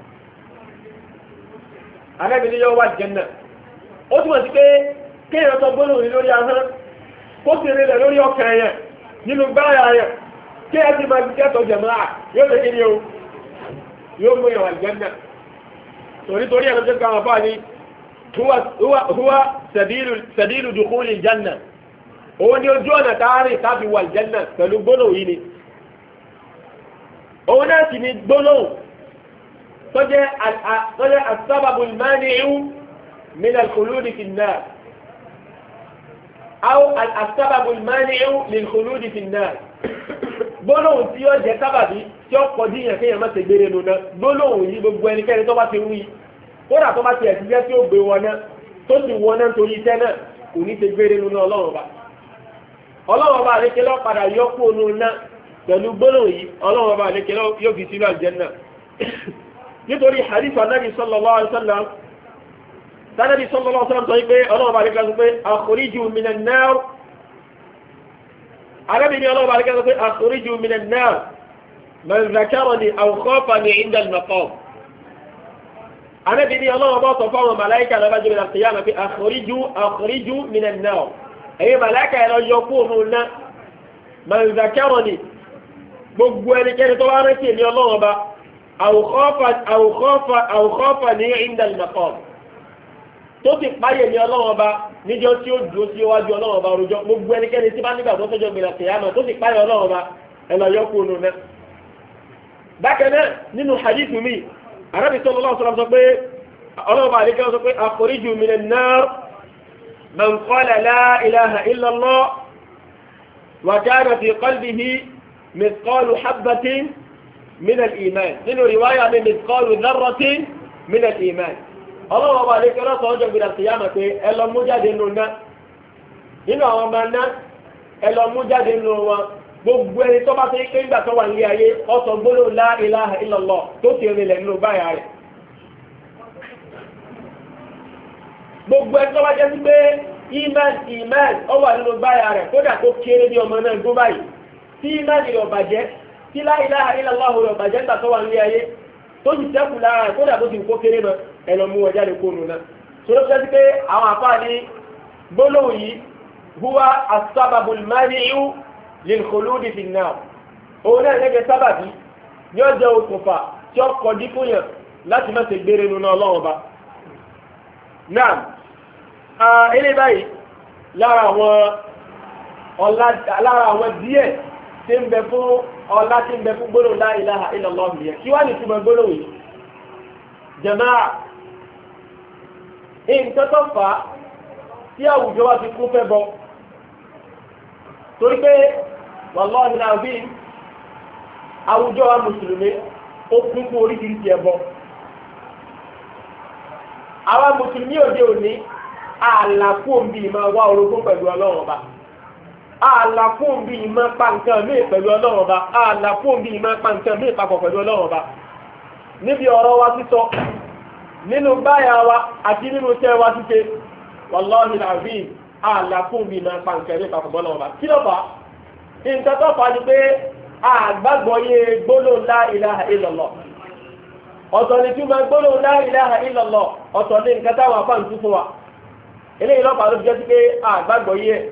Speaker 1: arabi ni yóò wà aljanna ó túmọ̀ sí pé kéèyàn sọ gbólóhùn lórí ahọ́n kó sì rinlẹ̀ lórí ọkàn yẹn nínú gbáyà rẹ̀ kí ẹ ti máa fi kẹ́tọ̀ jẹ̀máà yóò lè kí ni o yóò mú ìwà ìjẹ́nà torí torí ẹ̀rọ jẹ́ káwọn bá ní huwa sẹ̀bílù dùkúlì jẹ́nà òun ni ojú ọ̀nà táàrin tàbí wà ìjẹ́nà pẹ̀lú gbólóhùn yìí ni òun náà sì ni gbólóhùn tó jẹ́ as-sababu al-mani'u min al-khuludi fi an-nar aw as-sababu al-mani'u lil-khuludi fi an-nar gbólóhùn tí ó jẹ sábàbí tí ó kọjú yẹn kéèyàn má ṣe gbére nu náà gbólóhùn yìí gbogbo ẹnikẹ́ni tó bá ti wí kódà tó bá ti ẹ̀sìn jẹ́ tí ó gbé wọn náà tó sì wọn náà torí iṣẹ́ náà kò ní ṣe gbére nu náà ọlọ́run ọba ọlọ́run ọba àlékè lọ́ padà yọ kú ònú náà pẹ̀lú gbólóhùn yìí ọlọ́run ọba àlékè lọ́ yóò fi sínú àlùjánnà nítorí hadith anabi sallallahu alaihi wasallam sanabi sallallahu alaihi wasallam sọ pé ọlọ́run ọba àlékè lọ́ sọ pé akhriju minan nar arábìnrin ọlọ́wọ́ àríkẹ́ pé akhriju minan nar man zakarani aw khafani inda al-maqam arábìnrin ọlọ́wọ́ bọ́ sọ fáwọn màláìkà lọ́bàjọ́ ìlà qiyamah pé akhriju akhriju minan nar èyí màláìkà ẹ̀rọ yọ kú òun náà man zakarani gbogbo ẹnikẹ́ni tó wá rántí èmi ọlọ́wọ́ bá aw khafani inda al-maqam tó sì páyè ní ọlọ́wọ́ bá níjọ́ tí ó dúró sí iwájú ọlọ́wọ́ bá rojọ́ gbogbo ẹnikẹ́ni tí bá nígbà tó fẹ́jọ́ gbèrè kìyàmà tó sì páyè ọlọ́wọ́ bá ẹ̀lọ́ yọkù ònú náà. bákan náà nínú hadith mi Ànábì sallallahu alaihi wasallam sọ pé ọlọ́run bá àdékẹ́ sọ pé akhriju minan nar man qala la ilaha illa Allah wa kana fi qalbihi mithqalu habbatin min al-iman nínú riwaya mi mithqalu dharratin min al-iman ọlọ́run bá àdékẹ́ lọ́sọ̀ ọjọ́ gbìdà kìyàmà pé ẹ lọ mú jáde nínú ná nínú àwọn ọmọ ná ẹ lọ mú jáde nínú wọn gbogbo ẹni tó bá ṣe pé nígbà tó wà nílé ayé ọsọ gbólóhùn la ilaha illallah tó ti rìnlẹ̀ nínú báyà rẹ̀ gbogbo ẹni tó bá jẹ́ sí pé iman iman ó wà nínú báyà rẹ̀ kódà tó kéré bí ọmọ náà gbó báyìí tí iman rẹ̀ ọ̀bàjẹ́ tí la ilaha illallah rẹ̀ ọ̀bàjẹ́ nígbà tó wà nílé ayé tó sì sẹ́kù lára rẹ̀ kódà tó ti kó kéré mọ́ ẹ lọ mú wọn jáde kó nù náà sọlọ́ fi jẹ́ sí pé àwọn àfáà ní gbólóhùn yìí huwa as-sababul mani'u lilkhuludi fi an-nar òun náà gẹ́gẹ́ sábàbí ní ọjọ́ òkùnfà tí ó kọjú fún yàn láti má ṣe gbére nínú ọlọ́run ba. náà ilé báyìí lára àwọn ọlá lára àwọn díẹ̀ tí ń bẹ fún ọlá tí ń bẹ fún gbólóhùn la ilaha illallah yẹn kí wá ní túmọ̀ gbólóhùn yìí. jàmáà nǹkan tó fà á tí àwùjọ wa ti kún fẹ́ bọ torí pé wàlláhi nàbí àwùjọ wa mùsùlùmí ó kún fún oríṣiríṣi ẹbọ àwa mùsùlùmí òde òní àlàkù òǹbí ìmọ̀ wá orogún pẹ̀lú ọlọ́run ọba àlàkù òǹbí ìmọ̀ pa nǹkan míì pẹ̀lú ọlọ́run ọba àlàkù òǹbí ìmọ̀ pa nǹkan míì papọ̀ pẹ̀lú ọlọ́run ọba níbi ọ̀rọ̀ wa sísọ nínú báyà wa àti nínú tẹ́ wa ṣíṣe wàlláhi nàbí àlàkù òǹbí ìmọ̀ pa nǹkan míì papọ̀ pẹ̀lú ọlọ́run ọba kí ló fà á nǹkan tó fà á ni pé àgbàgbọ́ yé gbólóhùn la ilaha illallah ọ̀tọ̀ ni tí máa gbólóhùn la ilaha illallah ọ̀tọ̀ ni nǹkan táwọn afá ń tú fún wa eléyìí lọ́pàá ló fi jẹ́ sí pé àgbàgbọ́ yé ẹ̀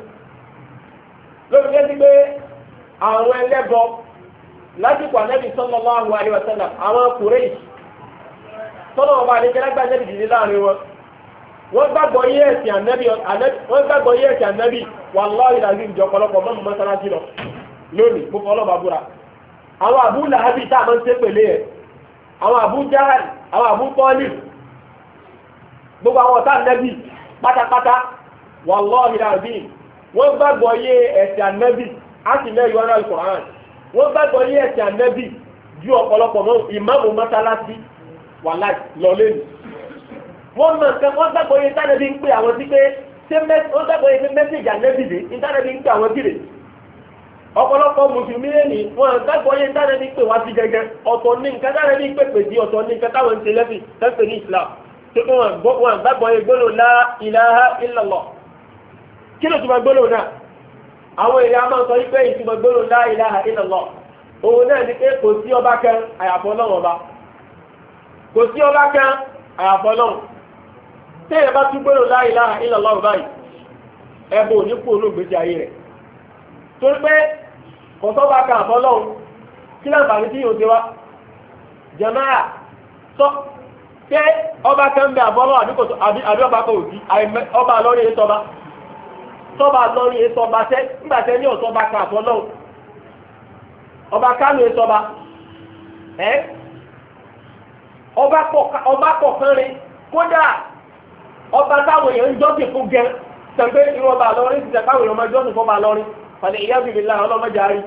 Speaker 1: ló fi jẹ́ sí pé àwọn ẹlẹ́bọ lásìkò ànábì sallallahu alaihi wasallam àwọn Quraysh tọ́nà ọba àdékẹ́lá gbà ànábì dìde láàrin wọn wọ́n gbàgbọ́ yé ẹ̀sìn ànábì wọ́n gbàgbọ́ yé ẹ̀sìn ànábì wàláhì làzí ìjọ ọ̀pọ̀lọpọ̀ mọ́mú mọ́sálásí lọ lónìí mo fọ́ ọlọ́ba búra àwọn Abu Lahabi tá a máa ń ṣe pèlè ẹ̀ àwọn Abu Jahal àwọn Abu Talib gbogbo àwọn ọ̀tá ànábì pátápátá wàláhì làzí wọ́n gbàgbọ́ yé ẹ̀sìn ànábì á sì mẹ́rin ọ̀rọ̀ Al-Qur'an wọ́n gbàgbọ́ yé ẹ̀sìn ànábì ju ọ̀pọ̀lọpọ̀ ìmáàmù mọ́sálásí wàláhì lọ lẹ́nu wọ́n mọ̀ nǹkan wọ́n gbàgbọ́ yé tánàbí ń pè àwọn sí pé wọ́n gbàgbọ́ yé mẹ́sẹ̀jì ànábì dé ìtánàbí ń pè àwọn kiri ọ̀pọ̀lọpọ̀ mùsùlùmí lẹ́ni wọn gbàgbọ́ yé tánàbí pè wá sí gẹ́gẹ́ ọ̀tọ̀ ní nǹkan tánàbí pè pè sí ọ̀tọ̀ ní nǹkan táwọn ń ṣe lẹ́sìn tẹ́sẹ̀ ní Islam tó kọ́ wọn gbàgbọ́ yé gbólóhùn la ilaha illallah kí ló túmọ̀ gbólóhùn náà àwọn èèyàn máa ń sọ wípé ìtumọ̀ gbólóhùn la ilaha illallah òun náà ni pé kò sí ọba kan àyàfọ́ Ọlọ́run ọba kò sí ọba kan àyàfọ́ Ọlọ́run téèyàn bá tún gbólóhùn la ilaha illallah báyìí ẹbọ ò ní kú olóògbésí ayé rẹ̀ torí pé kò sọ́ba kan àfọ́ Ọlọ́run kí láǹfààní tí yóò ṣe wá jàmáà sọ pé ọba kan ń bẹ àfọ́ Ọlọ́run àbí ọba kan ò sí ọba lọ́rí ètò ọba tọ́ba lọ́rí ètò ọba tẹ́ nígbà tẹ́ ní ọ̀tọ́ba kan àfọ́ Ọlọ́run ọba kánú ètò ọba ẹ́ ọba kọ̀ọ̀kan rí kódà ọba táwọn èèyàn ń jọ́sìn fún gẹ tẹ̀gbẹ́ irú ọba lọ́rí ti tẹ̀káwọn èèyàn máa jọ́sìn fún ọba lọ́rí fàlẹ̀ ìyá bìbí láà ọlọ́mọdé àárí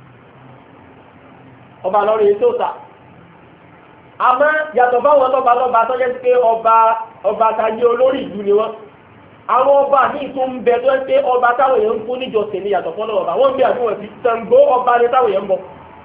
Speaker 1: ọba lọ́rí ètò ọ̀tà àmọ́ yàtọ̀ fáwọn ọlọ́ba lọ́ba tó jẹ́ pé ọba ọba tayé olórí ìlú ni wọ́n àwọn ọba ní ìtún ń bẹ tó ń pé ọba táwọn èèyàn ń fún níjọsìn ní yàtọ̀ fọ́lọ́ ọba wọ́n ń bí àdúgbò sí Ṣàngó ọba ní táwọn èèyàn ń bọ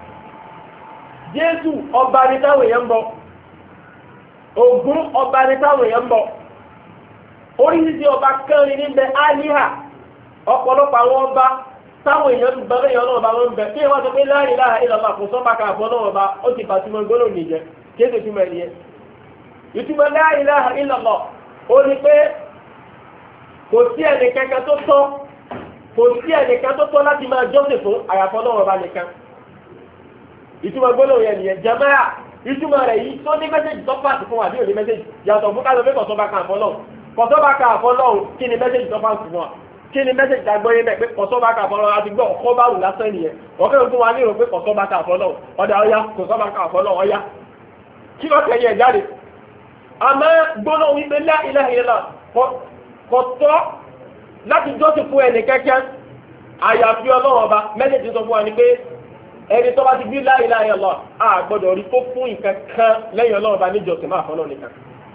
Speaker 1: Jésù ọba ní táwọn èèyàn ń bọ Ògún ọba ní táwọn èèyàn ń bọ oríṣiríṣi ọba kẹrin níbẹ̀ áníhà ọ̀pọ̀lọpọ̀ àwọn ọba táwọn èèyàn ń bẹ̀rẹ̀ èèyàn náà bá wọn bẹ̀ kí wọ́n sọ pé la ilaha illallah kò sọ́ba kan àfọ́ náà ọba ó ti fàtúmọ̀ gbọ́dọ̀ nìjẹ́ kí ètò ìtumọ̀ ẹ̀ nìyẹn ìtumọ̀ la ilaha illallah ó ní pé kò sí ẹnì kankan tó tọ́ kò sí ẹnì kan tó tọ́ láti máa jọ́sìn fún àyàfọ́ náà ọba nìkan ìtumọ̀ gbọ́dọ̀ yẹn nìyẹn jàmáà ìtumọ̀ rẹ̀ yìí tó ní mẹ́sẹ̀jì tó pàṣẹ fún wa bí ò ní mẹ́sẹ̀jì yàtọ̀ fún káàdọ̀ pé kò sọ́ba kan àfọ́ náà kò sọ́ba kan àfọ́ náà kí ni mẹ́sẹ̀jì tó pàṣẹ fún wa kí ni mẹ́sẹ̀jì dàgbọ́ yẹn bẹ́ẹ̀ pé kò sọ́ba kan àfọ́ náà àti gbọ́ ọkọ́ bá rù lásán nìyẹn ọ̀kẹ́ fún wa ní ìrò pé kò sọ́ba kan àfọ́ náà ọ̀dà ọ̀yá kò sọ́ba kan àfọ́ náà ọ̀yá kí ló tẹ̀yẹ jáde àmọ́ gbóná wípé la ilaha illallah kò tọ́ láti jọ́sìn fún ẹnì kẹ́kẹ́ àyàfi ọlọ́run ọba mẹ́lẹ̀dì sọ fún wa ni pé ẹni tó bá ti bí la ilaha illallah a gbọ́dọ̀ rí tó fún nǹkan kan lẹ́yìn ọlọ́run ọba níjọsìn máa fọ́nà nìkan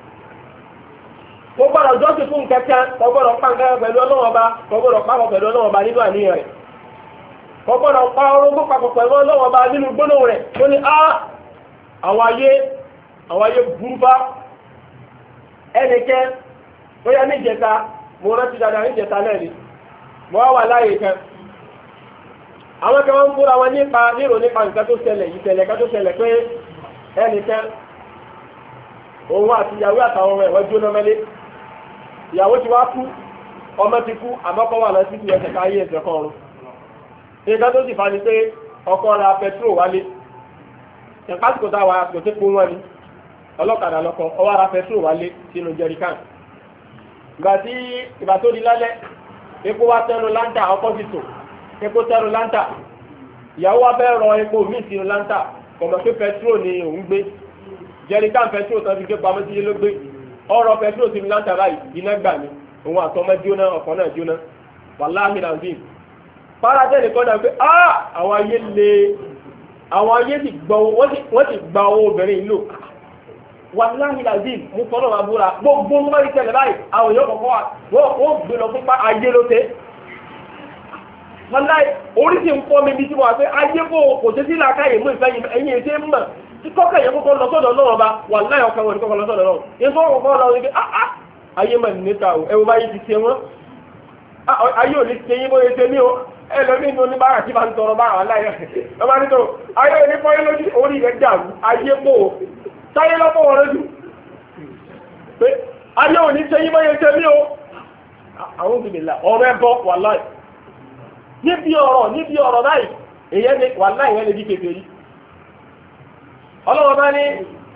Speaker 1: kò gbọ́dọ̀ jọ́sìn fún nǹkan kan kò gbọ́dọ̀ pa nǹkan pẹ̀lú ọlọ́run ọba kò gbọ́dọ̀ pa pẹ̀lú ọlọ́run ọba nínú àníyàn rẹ̀ kò gbọ́dọ̀ pa orogún papọ̀ pẹ̀lú ọlọ́run ọba nínú gbólóhùn rẹ̀ tó ní á àwọn ayé àwọn ayé burúkú ẹnìkẹ́ bóyá níjẹta mo rántí dáadáa níjẹta náà ni mo wá wà láàyè kan àwọn kan wọ́n ń fúnra wọn nípa nírò nípa nǹkan tó ṣẹlẹ̀ ìṣẹ̀lẹ̀ kan tó ṣẹlẹ̀ pé ẹnìkan òun àti ìyàwó àtàwọn ọmọ ẹ̀wọ́n jóná mẹ́lé ìyàwó ti wá kú ọmọ ti kú àmọ́kọ́ wà lọ sí ti ẹsẹ̀ káyé ẹsẹ̀ kan ọ̀run nǹkan tó sì fa ni pé ọkọ ra pẹtrol wálé ìpásìkò táwa kò tí kú wọn ni ọlọ́kadà lọ́kọ̀ ọwọ́ ara pẹtrol wálé sínú jẹríkàn ìgbà tí ìgbà tó di lálẹ́ epo wá tẹnu láńtà ọkọ̀ sì tò epo tẹnu láńtà ìyàwó wa fẹ́ rọ epo míì sínú láńtà kọ̀mọ̀ pé pẹtrol ni òun gbé jẹríkàn pẹtrol tán fi gbé pamọ́ sí ló gbé ọ̀rọ̀ pẹtrol sínú láńtà báyìí iná gbà ní òun àtọmọ jóná ọkọ̀ náà jóná wàláhì nàbí paradẹ́nì kan náà pé àwọn ayé lè àwọn ayé ti gbọ́ wọ́n ti gba owó obìnrin ìlú wàláhì nàbí mú fọ́nà máa búra gbogbo mú báyìí tẹ̀lé báyìí àwọn èèyàn kọ̀ọ̀kan wà wọ́n gbé lọ fún pa ayé ló tẹ́ wàláhì orí sì ń fọ́ mi bí tí mo wà pé ayé kò kò sí sí làákàyè mú ìfẹ́ yìí ẹ̀yìn ètè mọ̀ tí kọ́kọ́ yẹn kọ́kọ́ lọ sọ́dọ̀ náà bá wàláhì ọkàn wọn kọ́kọ́ lọ sọ́dọ̀ náà yẹn tó kọ́kọ́ lọ wípé ayé mọ̀ níta o ẹ̀wọ̀n báyìí ti ṣe wọ́n ayé ò ní ṣe yín bóyá ṣe mí o ẹlòmí ní oníbàárà tí máa ń tọrọ bára aláìyá ọba nítorí ayé ò ní fọyín lójú orí rẹ̀ dàrú ayé pò ó sáyé lọ́pọ̀ wọn lójú pé ayé ò ní ṣe yín bóyá ṣe mí o àwọn òbílẹ̀ ọ̀rọ̀ ẹbọ wàláì níbi ọ̀rọ̀ níbi ọ̀rọ̀ báyìí èyẹ ni wàláì yẹn lè di kékeré yìí ọlọ́wọ́ bá ní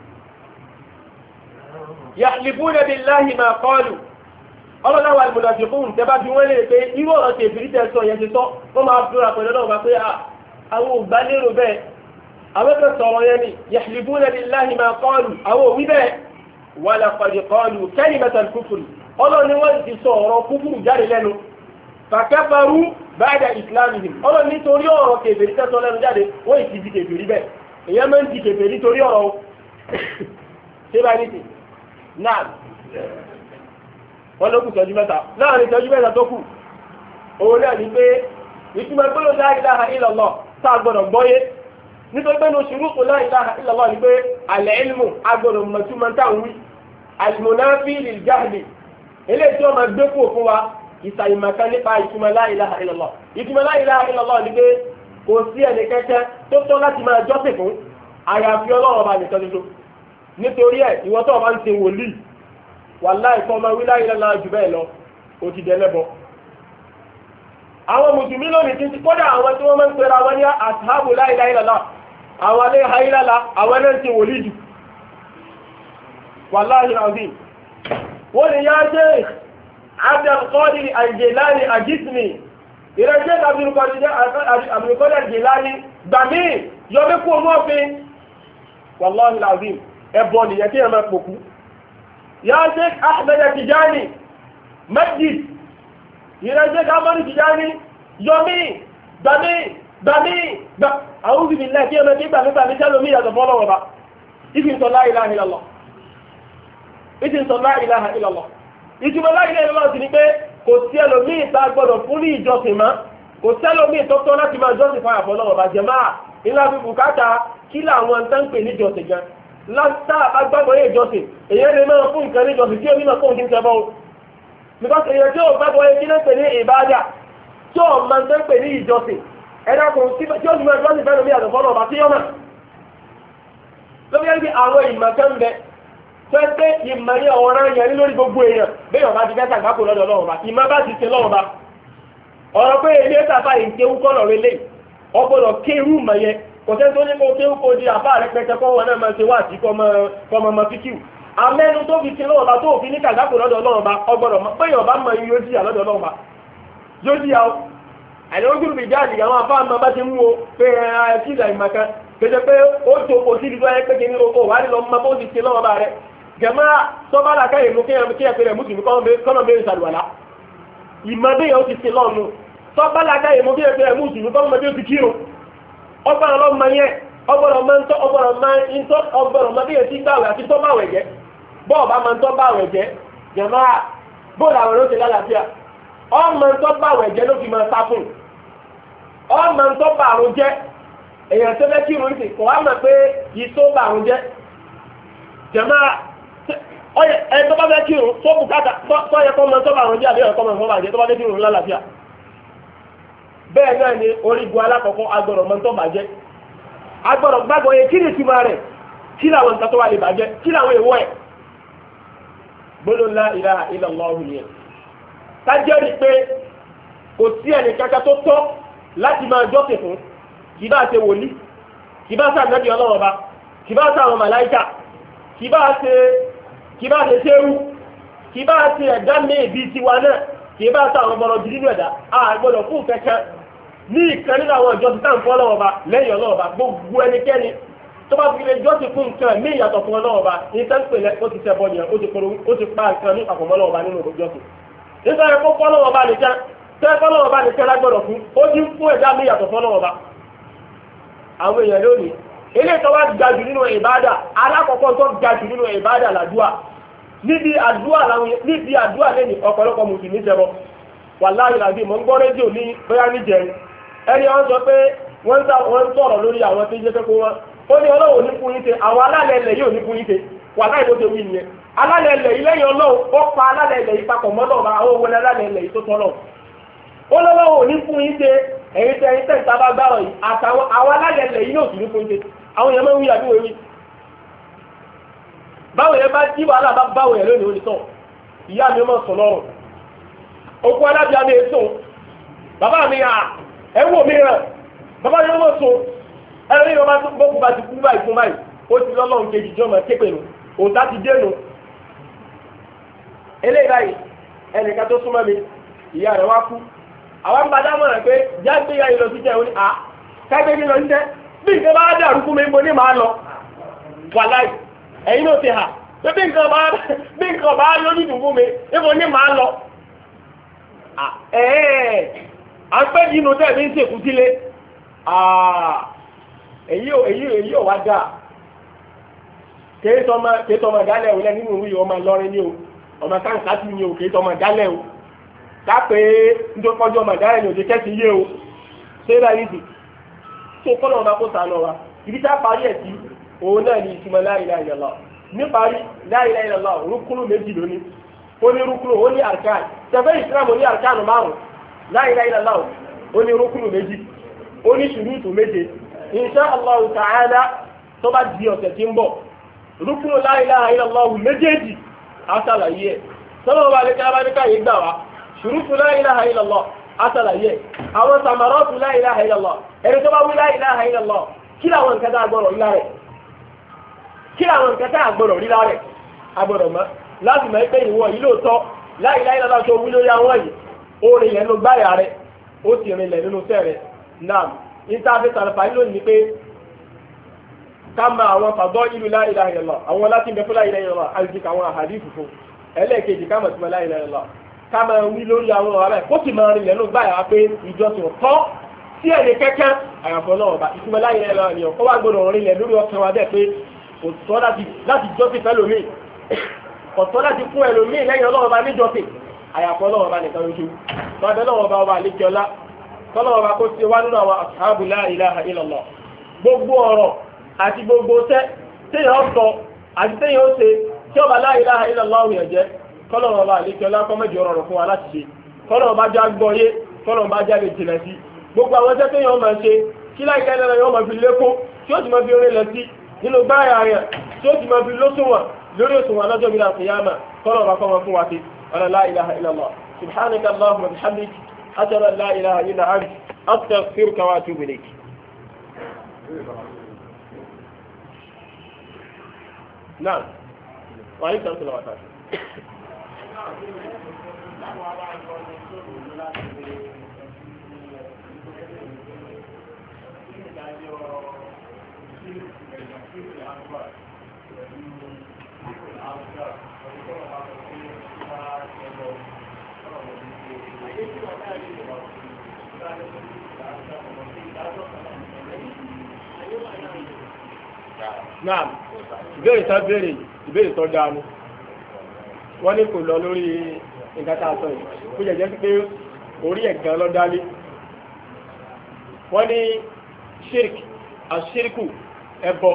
Speaker 1: yahlifuna billahi ma qalu ọlọ́láwà ìmùnàfíkún tẹ́bá bí wọ́n lè pé irú ọ̀rọ̀ tí èbìrí tẹ́ sọ yẹn ti sọ wọ́n máa dúra pẹ̀lú ọlọ́run bá pé àwọn ògbà lérò bẹ́ẹ̀ àwọn ẹgbẹ́ sọ̀rọ̀ yẹn ni yahlifuna billahi ma qalu àwọn òwí bẹ́ẹ̀ wa laqad qalu kalimatal kufri ọlọ́run ni wọ́n ti sọ ọ̀rọ̀ kúfùrù jáde lẹ́nu fakafaru ba'da islamihim ọlọ́run nítorí ọ̀rọ̀ kèfèrí tẹ́ sọ lẹ́nu jáde wọ́n ti di kèfèrí bẹ́ẹ̀ èyàn máa ń di kèfèrí torí ọ̀rọ̀ ṣé bá ní ti náà wọ́n ló kù tọ́jú mẹ́ta láàrin tọ́jú mẹ́ta tó kù òun náà ní pé ìtumọ̀ gbọ́dọ̀ la ilaha illallah tá a gbọ́dọ̀ gbọ́yé nítorí pé ní ṣurutu la ilaha illallah ní pé al-ilmu agbọ́dọ̀ mọ̀túmọ̀ táwọn wí al-munafi lil-jahli eléyìí tí wọ́n máa gbé kú òfin wa ìsàyìmọ̀ká nípa ìtumọ̀ la ilaha illallah ìtumọ̀ la ilaha illallah ní pé kò sí ẹni kẹ́kẹ́ tó tọ́ láti máa jọ́sìn fún àyàfi Ọlọ́run ọba nìkan tuntun nítorí ẹ̀ ìwọ tó bá ń ṣe wòlíì wàláì kọ́ ọmọ wíláyé lọ́la jù bẹ́ẹ̀ lọ ó ti dẹ́lẹ́bọ. àwọn mùsùlùmí lónìí ti ti kọ́dà àwọn tí wọ́n máa ń pera wọn ní àtàbù láìláì lọ́la àwọn alẹ́ hayílálà àwọn ẹlẹ́ ti wòlíì jù wàláì azim. wọ́n ní yá Sheikh Abdul Qadir Al-Jilani àjísìmì ìrẹsẹ̀ Abdul Qadir Al-Jilani gbàmí yọmí kú ọmọ òfin wàláì azim ẹbọ nìyẹn tí ẹ máa pòkú. يا شيخ أحمد التجاني مسجد يا شيخ أحمد التجاني يومي بامي بامي أعوذ بالله كي أنا كي بامي بامي شالو مي هذا فولا وبا إذن صلى لا إله إلا الله إذن صلى لا إله إلا الله إذن لا إله إلا الله سنبه kò sí ẹlòmíì tá a gbọ́dọ̀ fún ní ìjọsìn mọ́ kò sí ẹlòmíì tó tọ́ láti máa jọ́sìn fún àyàfọ́ lọ́wọ́ bá jàmáà ńlá fi bùkátà kí làwọn tán ń pè níjọsìn gan láta agbábọ̀ yé ìjọsìn èyàn lè máa fún nǹkan ní ìjọsìn tí ó nímọ̀ fún òun tẹ́bọ̀ o because èyàn tí ó gbábọ̀ yé kí náà pè ní ìbádà tí ó máa ń tẹ́ pè ní ìjọsìn ẹ̀dàkùn tí ó ti máa jọ́sìn fẹ́ràn ní àtọ̀fọ́nà ọba tí ó mọ̀ lóbi yẹn bí àwọn ìmọ̀ kan bẹ tó ẹ pé ìmọ̀ ní ọ̀ràn yẹn lórí gbogbo èèyàn bẹ́ẹ̀ ọba ti fẹ́ sàgbákò lọ́dọ̀ lọ́wọ́ bá ìmọ̀ bá ti ṣe lọ́wọ́ bá ọ̀rọ̀ pé ilé ìtàfà ìkéwú kọ́nà rẹ lé ọgbọ́dọ̀ kéwú mọ̀ yẹn kò sẹ́ tó ní kó kéwú kó di àbá rẹ pẹtẹ kọ́ wọn náà máa ṣe wá àti kọ́mọ ọmọ fíkìw amẹ́nu tó fi ṣe lọ́wọ́ bá tó fi ní kàgbákò lọ́dọ̀ lọ́wọ́ bá ọgbọ́dọ̀ mọ̀ pé ọba mọ iye yóò jìyà lọ́dọ̀ lọ́wọ́ bá yóò jìyà o àìní ojú mi jáde àwọn afá àmọ́ bá ti mú o pé ẹ kí ìlà ìmọ̀kan kéde pé ó jókòó sí ibi tó yẹ pé kí ni o wà ní lọ mọ bó ti ṣe lọ́wọ́ bá rẹ jẹ̀mọ́ sọ́bàlà káyè mú kéèyàn kí ẹ pé rẹ̀ mùsùlùmí kọ́nà bẹ́ẹ̀ ṣàlùwàlá ìmọ̀ bẹ́ẹ̀ ó ti ṣe lọ́nu sọ́bàlà káyè mú kí ẹ pé rẹ̀ mùsùlùmí kọ́nà bẹ́ẹ̀ ó ti kírun ọgbọ́n ọlọ́mọ yẹn ọgbọ́n ọmọ ń tọ́ ọgbọ́n ọmọ ń tọ́ ọgbọ́n ọmọ bẹ́ẹ̀ ti gbàwẹ̀ àti tọ́ báwẹ̀ jẹ́ bọ́ọ̀ bá máa ń tọ́ báwẹ̀ jẹ́ jẹ̀mọ́ bóòlù àwọn ọ̀rọ̀ ṣe lálàáfíà ọmọ ń tọ́ báwẹ̀ jẹ́ ló fi máa sá fún ọmọ ń tọ́ bá àrùn jẹ́ èèyàn tó fẹ́ kírun sí kò wá mọ̀ pé yìí tó bá àrùn jẹ́ jẹ̀mọ́ ẹ tó bá fẹ́ kírun tó bùkátà tó yẹ kọ́ mọ tó bá àrùn jẹ́ àbí ẹ̀kọ́ mọ tó bá jẹ́ tó bá fẹ́ kírun lálàáfíà bẹ́ẹ̀ náà ni orígun alákọ̀ọ́kọ́ agbọ̀rọ̀ mọ tó bàjẹ́ agbọ̀rọ̀ gbàgbọ́ yẹ kí ni ìtumọ̀ rẹ̀ kí làwọn nǹkan tó wà lè bàjẹ́ kí làwọn èèwọ̀ ẹ̀ gbọ́dọ̀ la ilaha illallah yẹn kájẹ́rì pé kò sí ẹnì kankan tó tọ́ láti máa jọ́sìn fún kì bá ṣe wòlíì kì bá ṣe ànábì Ọlọ́run Ọba kì bá ṣe àwọn màláíkà kì bá ṣe kì bá ṣe ṣéwú kì bá ṣe ẹ̀dá méèbí tiwa náà kì bá ṣe àwọn ọmọ ọdún nínú ẹ̀dá àgbọ̀dọ̀ fún kẹ̀kẹ́ ní ìkan nínú àwọn ìjọsìn táwọn fún Ọlọ́run Ọba lẹ́yìn Ọlọ́run Ọba gbogbo ẹnikẹ́ni tó bá fi lè jọ́sìn fún nǹkan mí ìyàtọ̀ fún Ọlọ́run Ọba ní sẹ́ńpẹ̀lẹ̀ ó ti ṣẹbọ nìyẹn ó ti koro ó ti pa nǹkan ní àpòmọ́ Ọlọ́run Ọba nínú ìjọsìn nítorí pé Ọlọ́run Ọba nìkan tẹ́lẹ̀ Ọlọ́run Ọba nìkan lágbọ́dọ̀ fún ó ti fún ẹ̀dá mí ìyàtọ̀ fún Ọlọ́run Ọba àwọn èèyàn lónìí eléyìí tó wá ga jù nínú ìbádà alákọ̀ọ́kọ́ tó ga jù nínú ìbádà làdúà níbi àdúà làwọn níbi àdúà lẹ́yìn ọ̀pọ̀lọpọ̀ mùsùlùmí ṣẹbọ wàláhì làbí mọ̀ ń gbọ́ rédíò ní bóyá níjẹrin ẹni wọ́n sọ pé wọ́n ń sọ̀rọ̀ lórí àwọn tó jẹ́ pé wọ́n ó ní Ọlọ́run ní fún yín ṣe àwọn alálẹ̀ ilẹ̀ yóò ní fún yín ṣe wàláhì ló ṣe wí nìyẹn alálẹ̀ ilẹ̀ yìí lẹ́yìn Ọlọ́run ó pa alálẹ̀ ilẹ̀ yìí papọ̀ mọ́ Ọlọ́run àwọn owó alálẹ̀ ilẹ̀ yìí tó tọ́ lọ ó lọ́wọ́ ní fún yín ṣe ẹ̀yin tẹ́ ẹ̀yin tẹ́ ìta bá gbárọ̀ yìí àtàwọn àwọn alálẹ̀ ilẹ̀ yìí náà sì ní fún yín ṣe àwọn èèyàn máa ń wí àbí wọ́n wí báwo yẹn bá jí wàhálà bá báwo yẹn lónìí ó ní tán ìyá mi máa sọ lọ́rùn okú alábíà mi èso bàbá mi à ẹ wò mí ràn bàbá yẹn máa so ẹ̀rọ yìí wọ́n bá tó gbókùn bá ti kú báyìí fún báyìí ó ti lọ́lọ́run kejì jọ́ máa képe nù òǹtá ti dé nù eléyìí báyìí ẹnìkan tó súnmọ́ mi ìyá rẹ̀ wá kú àwọn ń bá dámọ̀ rẹ̀ pé jáde ya ìlọ sí jẹ́ òní à kágbé mi lọ sí jẹ́ bí nǹkan bá dàrú fún mi mo ní màá lọ wàláì ẹ̀yin náà ti hà pé bí nǹkan bá bí nǹkan bá lójú dùn fún mi mo ní màá lọ ẹ̀ẹ́ à ń pẹ́ nínú tẹ̀ mí ń sèkú sílé èyí ò èyí èyí ò wá dáa kèé tọmọ kèé tọmọ ìdálẹ̀ òun lẹ nínú ìwé ọmọ Ìlọrin ní o ọmọ káńkátì ní o kèé tọmọ ìdálẹ̀ o kápẹ́ ndókọ́jọ́ ọmọ ìdálẹ̀ ní òde kẹ́sì yé o ṣé báyìí sì tó kọ́nà ọba kó sànù wa ibi tá a parí ẹ̀ sí òun náà ní ìtumọ̀ la ilaha illallah níparí la ilaha illallah rúkúrú méjì lónìí ó ní rúkúrú ó ní àrkán tẹ̀fẹ́ ìsìlámù ní àrkán márùn la ilaha illallah ó ní rúkúrú méjì ó ní ṣùrútù méje insha Allah ta'ala tó bá di ọ̀sẹ̀ tí ń bọ̀ rúkúrú la ilaha illallah méjèèjì àṣàlàyé ẹ̀ sọ́nà ọba àlejò abáníkàyé gbà wá ṣùrútù la ilaha illallah àṣàlàyé ẹ̀ àwọn samaratu la ilaha illallah ẹni tó bá wí la ilaha illallah kí làwọn nǹkan tá a gbọ́dọ̀ rí lára ẹ̀ kí làwọn nǹkan tá a gbọ́dọ̀ rí lára ẹ̀ a gbọ́dọ̀ mọ̀ láti mọ̀ pé ìwọ yìí lóòótọ́ la ilaha illallah tó wí lórí àwọn yìí ó rìn lẹ́nu gbáyà rẹ̀ ó sì rìn lẹ̀ nínú sẹ́ rẹ̀ náà ìtàfẹ́ tàlàfà yìí lónìí pé ká mọ àwọn fàgbọ́ ìlú la ilaha illallah àwọn láti bẹ fún la ilaha illallah àti àwọn àhàdí fùfún ẹlẹ́ẹ̀kejì ká mọ̀ sí la ilaha illallah ká máa wí lórí àwọn ọ̀rọ̀ rẹ̀ kó sì máa rìn lẹ́nu gbáyà pé ìjọsìn tọ́ sí ẹni kẹ́kẹ́ àyàfọ́ náà ọba ìtumọ̀ la ilaha illallah nìyẹn kó wá gbọdọ̀ rìn lẹ̀ lórí ọkàn wa bẹ́ẹ̀ pé kò tọ́ láti jọ́sìn fẹ́ lómi kò tọ́ láti fún ẹlòmíì lẹ́yìn ọlọ́run ọba níjọsìn àyàfọ́ náà ọba nìkan lójú lọ́dẹ náà ọba ọba àlejòọlá tọ́lọ́ ọba kó ti wá nínú àwọn ashabu la ilaha illallah gbogbo ọ̀rọ̀ àti gbogbo tẹ́ téèyàn sọ àti téèyàn ó ṣe tí ọba la ilaha illallah yẹn jẹ́ kọ́lọ́ ọba àlejòọlá kọ́ mẹ́jọ rọrùn fún wa láti ṣe kọ́lọ́ ọba já gbọ́ yé kọ́lọ́ ọba já lè jìnà sí gbogbo àwọn tẹ́ téèyàn máa ṣe kí láìka ẹlẹ́rọ yóò máa fi lékún tí ó sì máa fi orin lẹ sí nínú gbáyà rẹ̀ tí ó sì máa fi lóṣùwọ̀n lórí òṣùwọ̀n lọ́jọ́ bí láàfíyàmà kọ́lọ́ ọba kọ́ wọn fún wa ti ọ̀rọ̀ la ilaha illallah subhanaka allahumma bihamdik أشهد أن لا إله إلا أنت أستغفرك وأتوب إليك. نعم. وعليكم السلام ورحمة الله. náà ìbéèrè tó béèrè ìbéèrè tó dáa ni wọ́n ní kò lọ lórí nǹkan tá a sọ yìí kó jẹ́ jẹ́ pé orí ẹ̀gán lọ dálé wọ́n ní shirk àṣírkù ẹbọ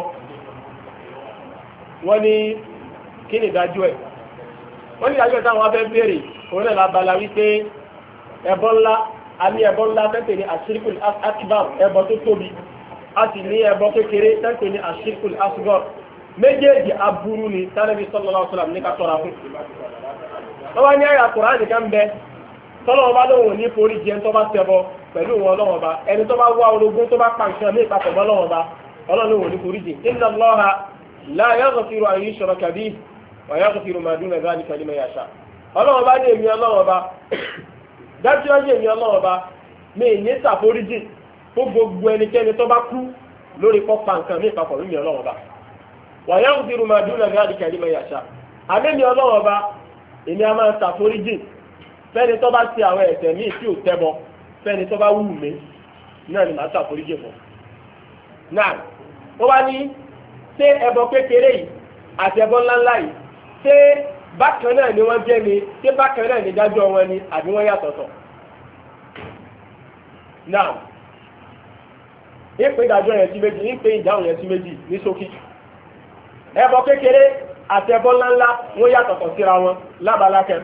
Speaker 1: wọ́n ní kí ni ìdájọ́ ẹ̀ wọ́n ní ìdájọ́ táwọn afẹ́ béèrè òun náà labala wípé ẹbọ ńlá a ní ẹbọ ńlá tẹ́tẹ̀ ní àṣírkù akbar ẹbọ tó tóbi a sì ní ẹbọ kékeré tẹ́tẹ̀ ní àṣírkù asghar méjèèjì aburú ni tánàbí sallallahu alaihi wasallam ní ká ṣọ́ra fún. wọ́n wá ní àyà Kùránì nìkan bẹ tọ́lọ́wọ́ bá lóhùn ní forí jẹun tó bá tẹbọ pẹ̀lú wọn lọ́wọ́ bá ẹni tó bá wá orogún tó bá pa nǹkan ní ìpapọ̀ mọ́ lọ́wọ́ bá ọlọ́run ní forí jẹ. inna Allaha la yaghfiru an yushraka bihi wa yaghfiru ma duna dhalika liman yasha. ọlọ́wọ́ bá ní èmi ọlọ́wọ́ bá dájúdájú èmi ọlọ́wọ́ bá mi ní ṣàforíjì fún gbogbo ẹnikẹ́ni tó bá kú lórí kọ́ pa nǹkan ní ìpapọ̀ mímí ọlọ́wọ́ bá wa yaghfiru ma duna dhalika liman yasha. àmẹ́mi ọlọ́wọ́ bá èmi a máa ṣàforíjì fẹ́ni tó bá ti àwọn ẹ̀ṣẹ̀ míì tí ò tẹ́bọ fẹ́ni tó bá wù mí náà ni màá ṣàforíjì fún. náà ó wá ní ṣé ẹbọ kékeré yìí àti ẹbọ ńláńlá yìí ṣé bákan náà ni wọ́n jẹ́ ni ṣé bákan náà ni dájọ́ wọn ni àbí wọ́n yàtọ̀tọ̀. náà ìpè ìdájọ́ yẹn sí méjì ìpè ìdáhùn yẹn sí méjì ní ṣókí. ẹbọ kékeré àti ẹbọ ńláńlá wọ́n yàtọ̀tọ̀ síra wọn lábala kẹ.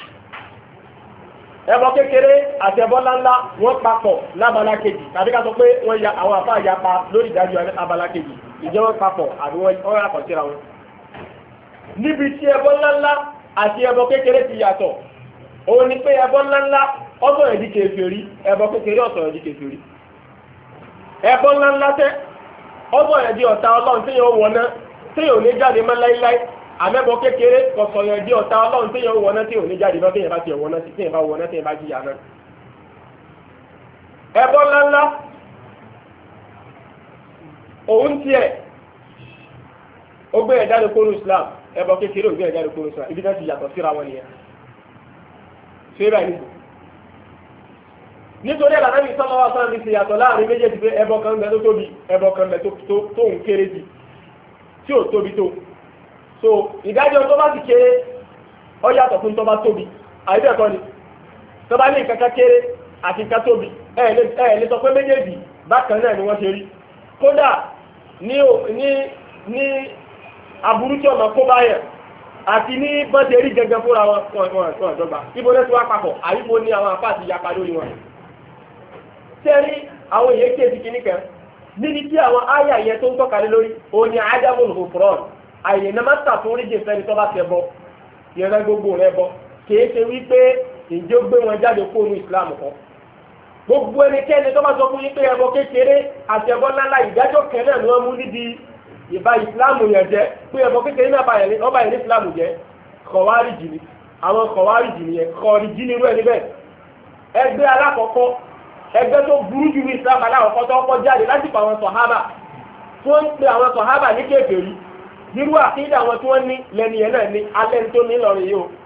Speaker 1: ẹbọ kékeré àti ẹbọ ńláńlá wọ́n papọ̀ lábala kejì tàbí ká sọ pé wọ́n ya àwọn àfáà yapa lórí ìdájọ́ abala kejì ìjẹ́ wọ́n papọ̀ àbí wọ́n yàtọ̀ síra wọn. níbi tí ẹbọ ńláńlá àti ẹbọ kékeré ti yàtọ̀ òun ni pé ẹbọ ńláńlá ọ̀tọ̀ ẹ̀dí kèfèrí ẹbọ kékeré ọ̀tọ̀ ẹ̀dí kèfèrí. ẹbọ ńláńlá tẹ́ ọ̀tọ̀ ẹ̀dí ọ̀tá ọlọ́run tí yóò wọ̀ náà tí yóò ní jáde mọ́ láíláí àmẹ́bọ kékeré kọ̀sọ̀ yẹn di ọ̀tá ọlọ́run tí yóò wọ̀ náà tí yóò ní jáde mọ́ tí yẹn bá ti wọ̀ náà tí yẹn bá wọ̀ náà tí yẹn bá jìyà náà. ẹbọ ńláńlá òun tiẹ̀ ó gbé ẹ̀dá ló kóró Islam ẹbọ kékeré ó gbé ẹ̀dá ló kóró Islam ibi náà ti yàtọ̀ síra wọn nìyẹn. ṣé báyìí nìyẹn nítorí ẹ̀dá náà ní sọ́mọ́ wá sọ́nà ní ti yàtọ̀ láàrin méjèèjì pé ẹbọ kan bẹ tó tóbi ẹbọ kan bẹ tó ń kéré jù tí ò tóbi tó so ìdájọ́ tó bá ti kéré ó yàtọ̀ fún tó bá tóbi àìbẹ̀kọ́ ni tó bá ní nǹkan kan kéré àti nǹkan tóbi ẹ̀ lè sọ pé méjèèjì bákan náà ni wọ́n ṣe rí kódà ní ní ní aburú tí ọmọ kó báyẹ̀ àti ní bọ́n ṣe rí gẹ́gẹ́ fúnra wọn wọn wọn dọ́gba ibo náà ti wá papọ̀ àyíbo ní àwọn àfáà ti yapa lórí wọn. sẹ́rí àwọn èèyàn kéèsì kìíní kan níbi tí àwọn áyà yẹn tó ń tọ́kalẹ̀ lórí òun ni ádámù nùfúrọ́ọ̀nù àyè náà máa tàfún oríjì fẹ́ni tó bá tẹ bọ ìrẹ́ gbogbo rẹ bọ kìí ṣe wípé ìjọ gbé wọn jáde kó nu ìsìlámù kan gbogbo ẹnikẹ́ni tó bá sọ fún yín pé ẹbọ kékeré àti ẹbọ ńláńlá ìdájọ́ kan náà ni wọ́n mú níbi ìbá ìsìlámù yẹn jẹ́ pé ẹbọ kékeré náà ọba yẹn ní ìsìlámù jẹ́ kọ̀wárìjì ni àwọn kọ̀wárìjì ni yẹn kọ̀ọ̀rìjì ni irú ẹni bẹ́ẹ̀ ẹgbẹ́ alákọ̀ọ́kọ́ ẹgbẹ́ tó burú jù ní ìsìlámù alákọ̀ọ́kọ́ tó kọ́ jáde láti pa àwọn sọ̀hábà tí wọ́n ń pe àwọn sọ̀hábà ní kéferì nírú àkídà àwọn tí wọ́n ní lẹ́nu yẹn náà ní alẹ́ tó ní lọ́rin yìí o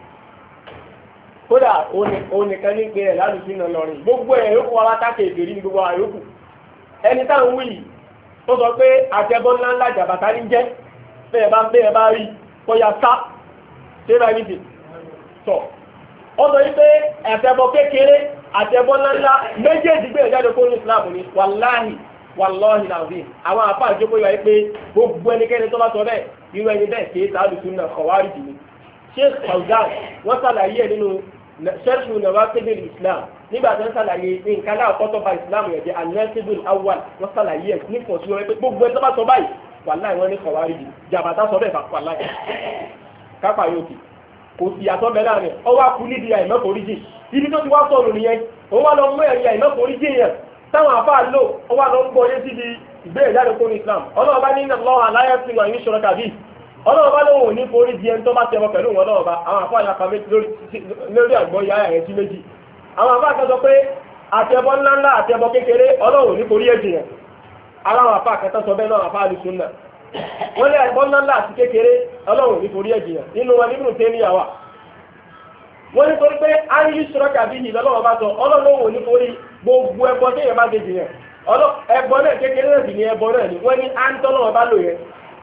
Speaker 1: kódà òun nìkan ní pé ẹ̀ lálùsí náà lọ́rin gbogbo ẹ̀ yókù wa látàkì èdèrí ní gbogbo àwọn yòókù ẹni táwọn wí yìí ó sọ pé àtẹ̀bọ́ ńlá ńlá jàbàtà ní jẹ́ bẹ́ẹ̀ bá bẹ́ẹ̀ bá rí kọjá sá ṣé bá ní ti tọ̀ ó sọ wípé àtẹ̀bọ́ kékeré àtẹ̀bọ́ ńlá ńlá méjèèjì gbé ìjáde kó ní Islam ní wàláhì wàlọ́ọ̀hì làwọn àwọn àfa àjọpọ̀ yọ pé gbogbo ẹnikẹ́ni tó bá sọ bẹ́ẹ̀ irú ẹni bẹ́ẹ̀ kì í sáàlù tún náà kọ̀wárì jù ní. Sheikh Fawzan wọ́n ṣàlàyé ẹ̀ nínú sẹ́ẹ̀sì nawaqidul Islam nígbà tó ń ṣàlàyé nǹkan náà kọ́tọ́ ba Islam yẹn jẹ́ an-naqidul awwal wọ́n ṣàlàyé ẹ̀ ní fọ̀sí wọn pé gbogbo ẹni tó bá sọ báyìí wàláhì wọ́n ní kọ̀wárì jù jàbàtà sọ bẹ́ẹ̀ wàláhì kápá yóò kì kò sì yàtọ̀ bẹ́ẹ̀ láàrin ọwọ́ akú nídìí àìmọ́kòríjì ibi tó ti wá sọ̀rọ̀ nìyẹn òun wá lọ mú ẹ̀rí àìmọ́kòríjì yẹn táwọn àfáà lò ó wà lọ ń gbọ́ yé síbi ìgbé ìjáde kó ní Islam ọlọ́ọ̀bá ní iná lọ́wọ́ aláyẹ̀ sí wà ní ìṣòro tàbí ọlọ́ọ̀bá lóhùn ò ní forí di ẹni tó bá tẹmọ pẹ̀lú wọn lọ́wọ́ba àwọn àfáà yàpá lórí àgbọ̀ ya ẹ̀ sí méjì àwọn àfáà kan sọ pé àtẹ̀bọ ńláńlá àtẹ̀bọ kékeré ọlọ́run ní forí èjì yẹn aláwọn àfáà kan sọ bẹ́ẹ̀ náà àfáà lùsùn náà wọ́n ní ẹbọ ńláńlá àti kékeré ọlọ́run ní forí ẹ̀jìyàn nínú wọn nínú tẹ́lẹ̀ wà wọ́n ní torí pé ayé sọ́kà bíi ìlọ́lọ́wọ́ bá sọ ọlọ́run ò ní forí gbogbo ẹbọ téèyàn bá dèjì yẹn ẹbọ náà kékeré náà sì ní ẹbọ náà ni wọ́n ní áńtọ́lọ́wọ́ bá lò yẹn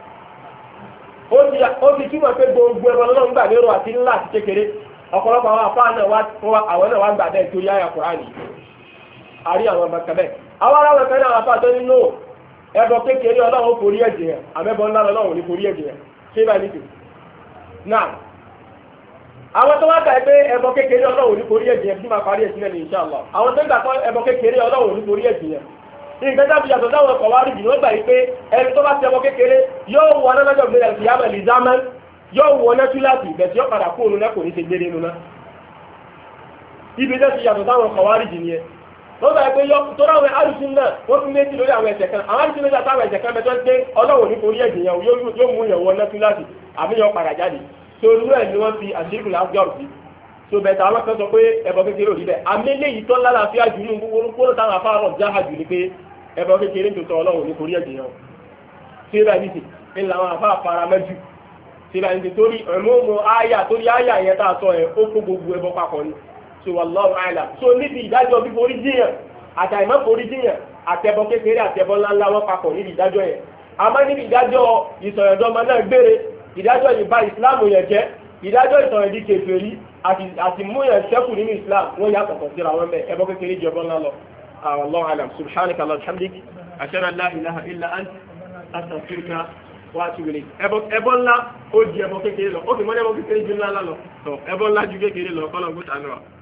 Speaker 1: ó ti túmọ̀ pé gbogbo ẹbọ ọlọ́run gbà lérò àti ńlá àti kékeré ọ̀pọ̀lọpọ̀ àwọn afáà náà wá àwọn náà wá gbà bẹ́ẹ̀ torí àyà Kùránì àrí àwọn ọmọ kẹbẹ́ àwọn aráwọ̀ kan náà afáà tó nínú ẹbọ kékeré ọlọ́run forí ẹ̀jẹ̀ yẹn àmẹ́bọ ńlá ọlọ́run ní forí ẹ̀jẹ̀ yẹn ṣé bá ní tì náà àwọn tó wá gbà pé ẹbọ kékeré ọlọ́run ní forí ẹ̀jẹ̀ yẹn bí máa parí ẹ̀sìn ní inshallah àwọn tó gbà pé ẹbọ kékeré ọlọ́run ní forí ẹ̀jẹ̀ yẹn nǹkan tábìlì àtọ̀ táwọn ọkọ̀ wá rí jù wọ́n gbà yí pé ẹni tó bá ti ẹbọ kékeré yóò wọ ọ̀nà lọ́jọ́ gbé ẹ̀sìn yàmẹ̀ lè zámẹ́ yóò wọ ọ̀nà túláàsì ìbẹ̀ tí ó padà kú òun náà kò ní ṣe gbére nu náà ibi tẹ́ ti yàtọ̀ táwọn ọkọ̀ wá rí jù nìyẹn wọ́n gbà pé tó ráwọn alùsùn náà wọ́n fún méjì lórí àwọn ẹ̀ṣẹ̀ kan àwọn alùsùn méjì àtàwọn ẹ̀ṣẹ̀ kan bẹ́ẹ̀ tó ń gbé ọlọ́wọ́ ní forí ẹ̀jẹ̀ yẹn yóò mú yẹn wọ ọ̀nà túláàsì àbí yọ padà jáde tó rú ẹ̀ ni wọ́n fi àṣírí lágbọ́rù sí so bẹ̀tẹ̀ àwọn kan sọ pé ẹbọ kékeré òdì bẹ́ẹ̀ àmẹ́lẹ́ yìí tó lálàáfíà jù ní gbogbo kóró táwọn afárọ̀ jáhà jù ní pé ẹbọ kékeré tó tọ ọlọ́run ní forí ẹ̀jẹ̀ yẹn ṣé bá ní ti ń làwọn afá fara mẹ́jù ṣé bá ní ti torí ẹ̀mọ́mọ́ áyà torí áyà yẹn tá a sọ ẹ̀ ó kó gbogbo ẹbọ papọ̀ ni so wallahu a'lam so níbi ìdájọ́ bí forí jiyàn àtàìmọ́ forí jiyàn àtẹbọ kékeré àtẹbọ ńláńlá wọn papọ̀ níbi ìdájọ́ yẹn àmọ́ níbi ìdájọ́ ìsọ̀yọ̀dọ́mọ náà gbére ìdájọ́ ìbá ìsìláàmù yẹn jẹ́ ìdájọ́ ìsọ̀rọ̀ ìdí kèfèrí àti mú yẹn ṣẹ́kù nínú islam wọ́n yà kọ̀kọ̀ síra wọn bẹ́ẹ̀ ẹbọ kékeré jọbọ ńlá lọ wallahu a'lam subhanaka allahumma wa bihamdika ashhadu an la ilaha illa anta astaghfiruka wa atubu ilayk ẹbọ ńlá ó di ẹbọ kékeré lọ ó sì mọ́ ẹbọ kékeré ju ńlá lọ ẹbọ ńlá ju kékeré lọ kọ́lọ̀ gbọ́ta náà.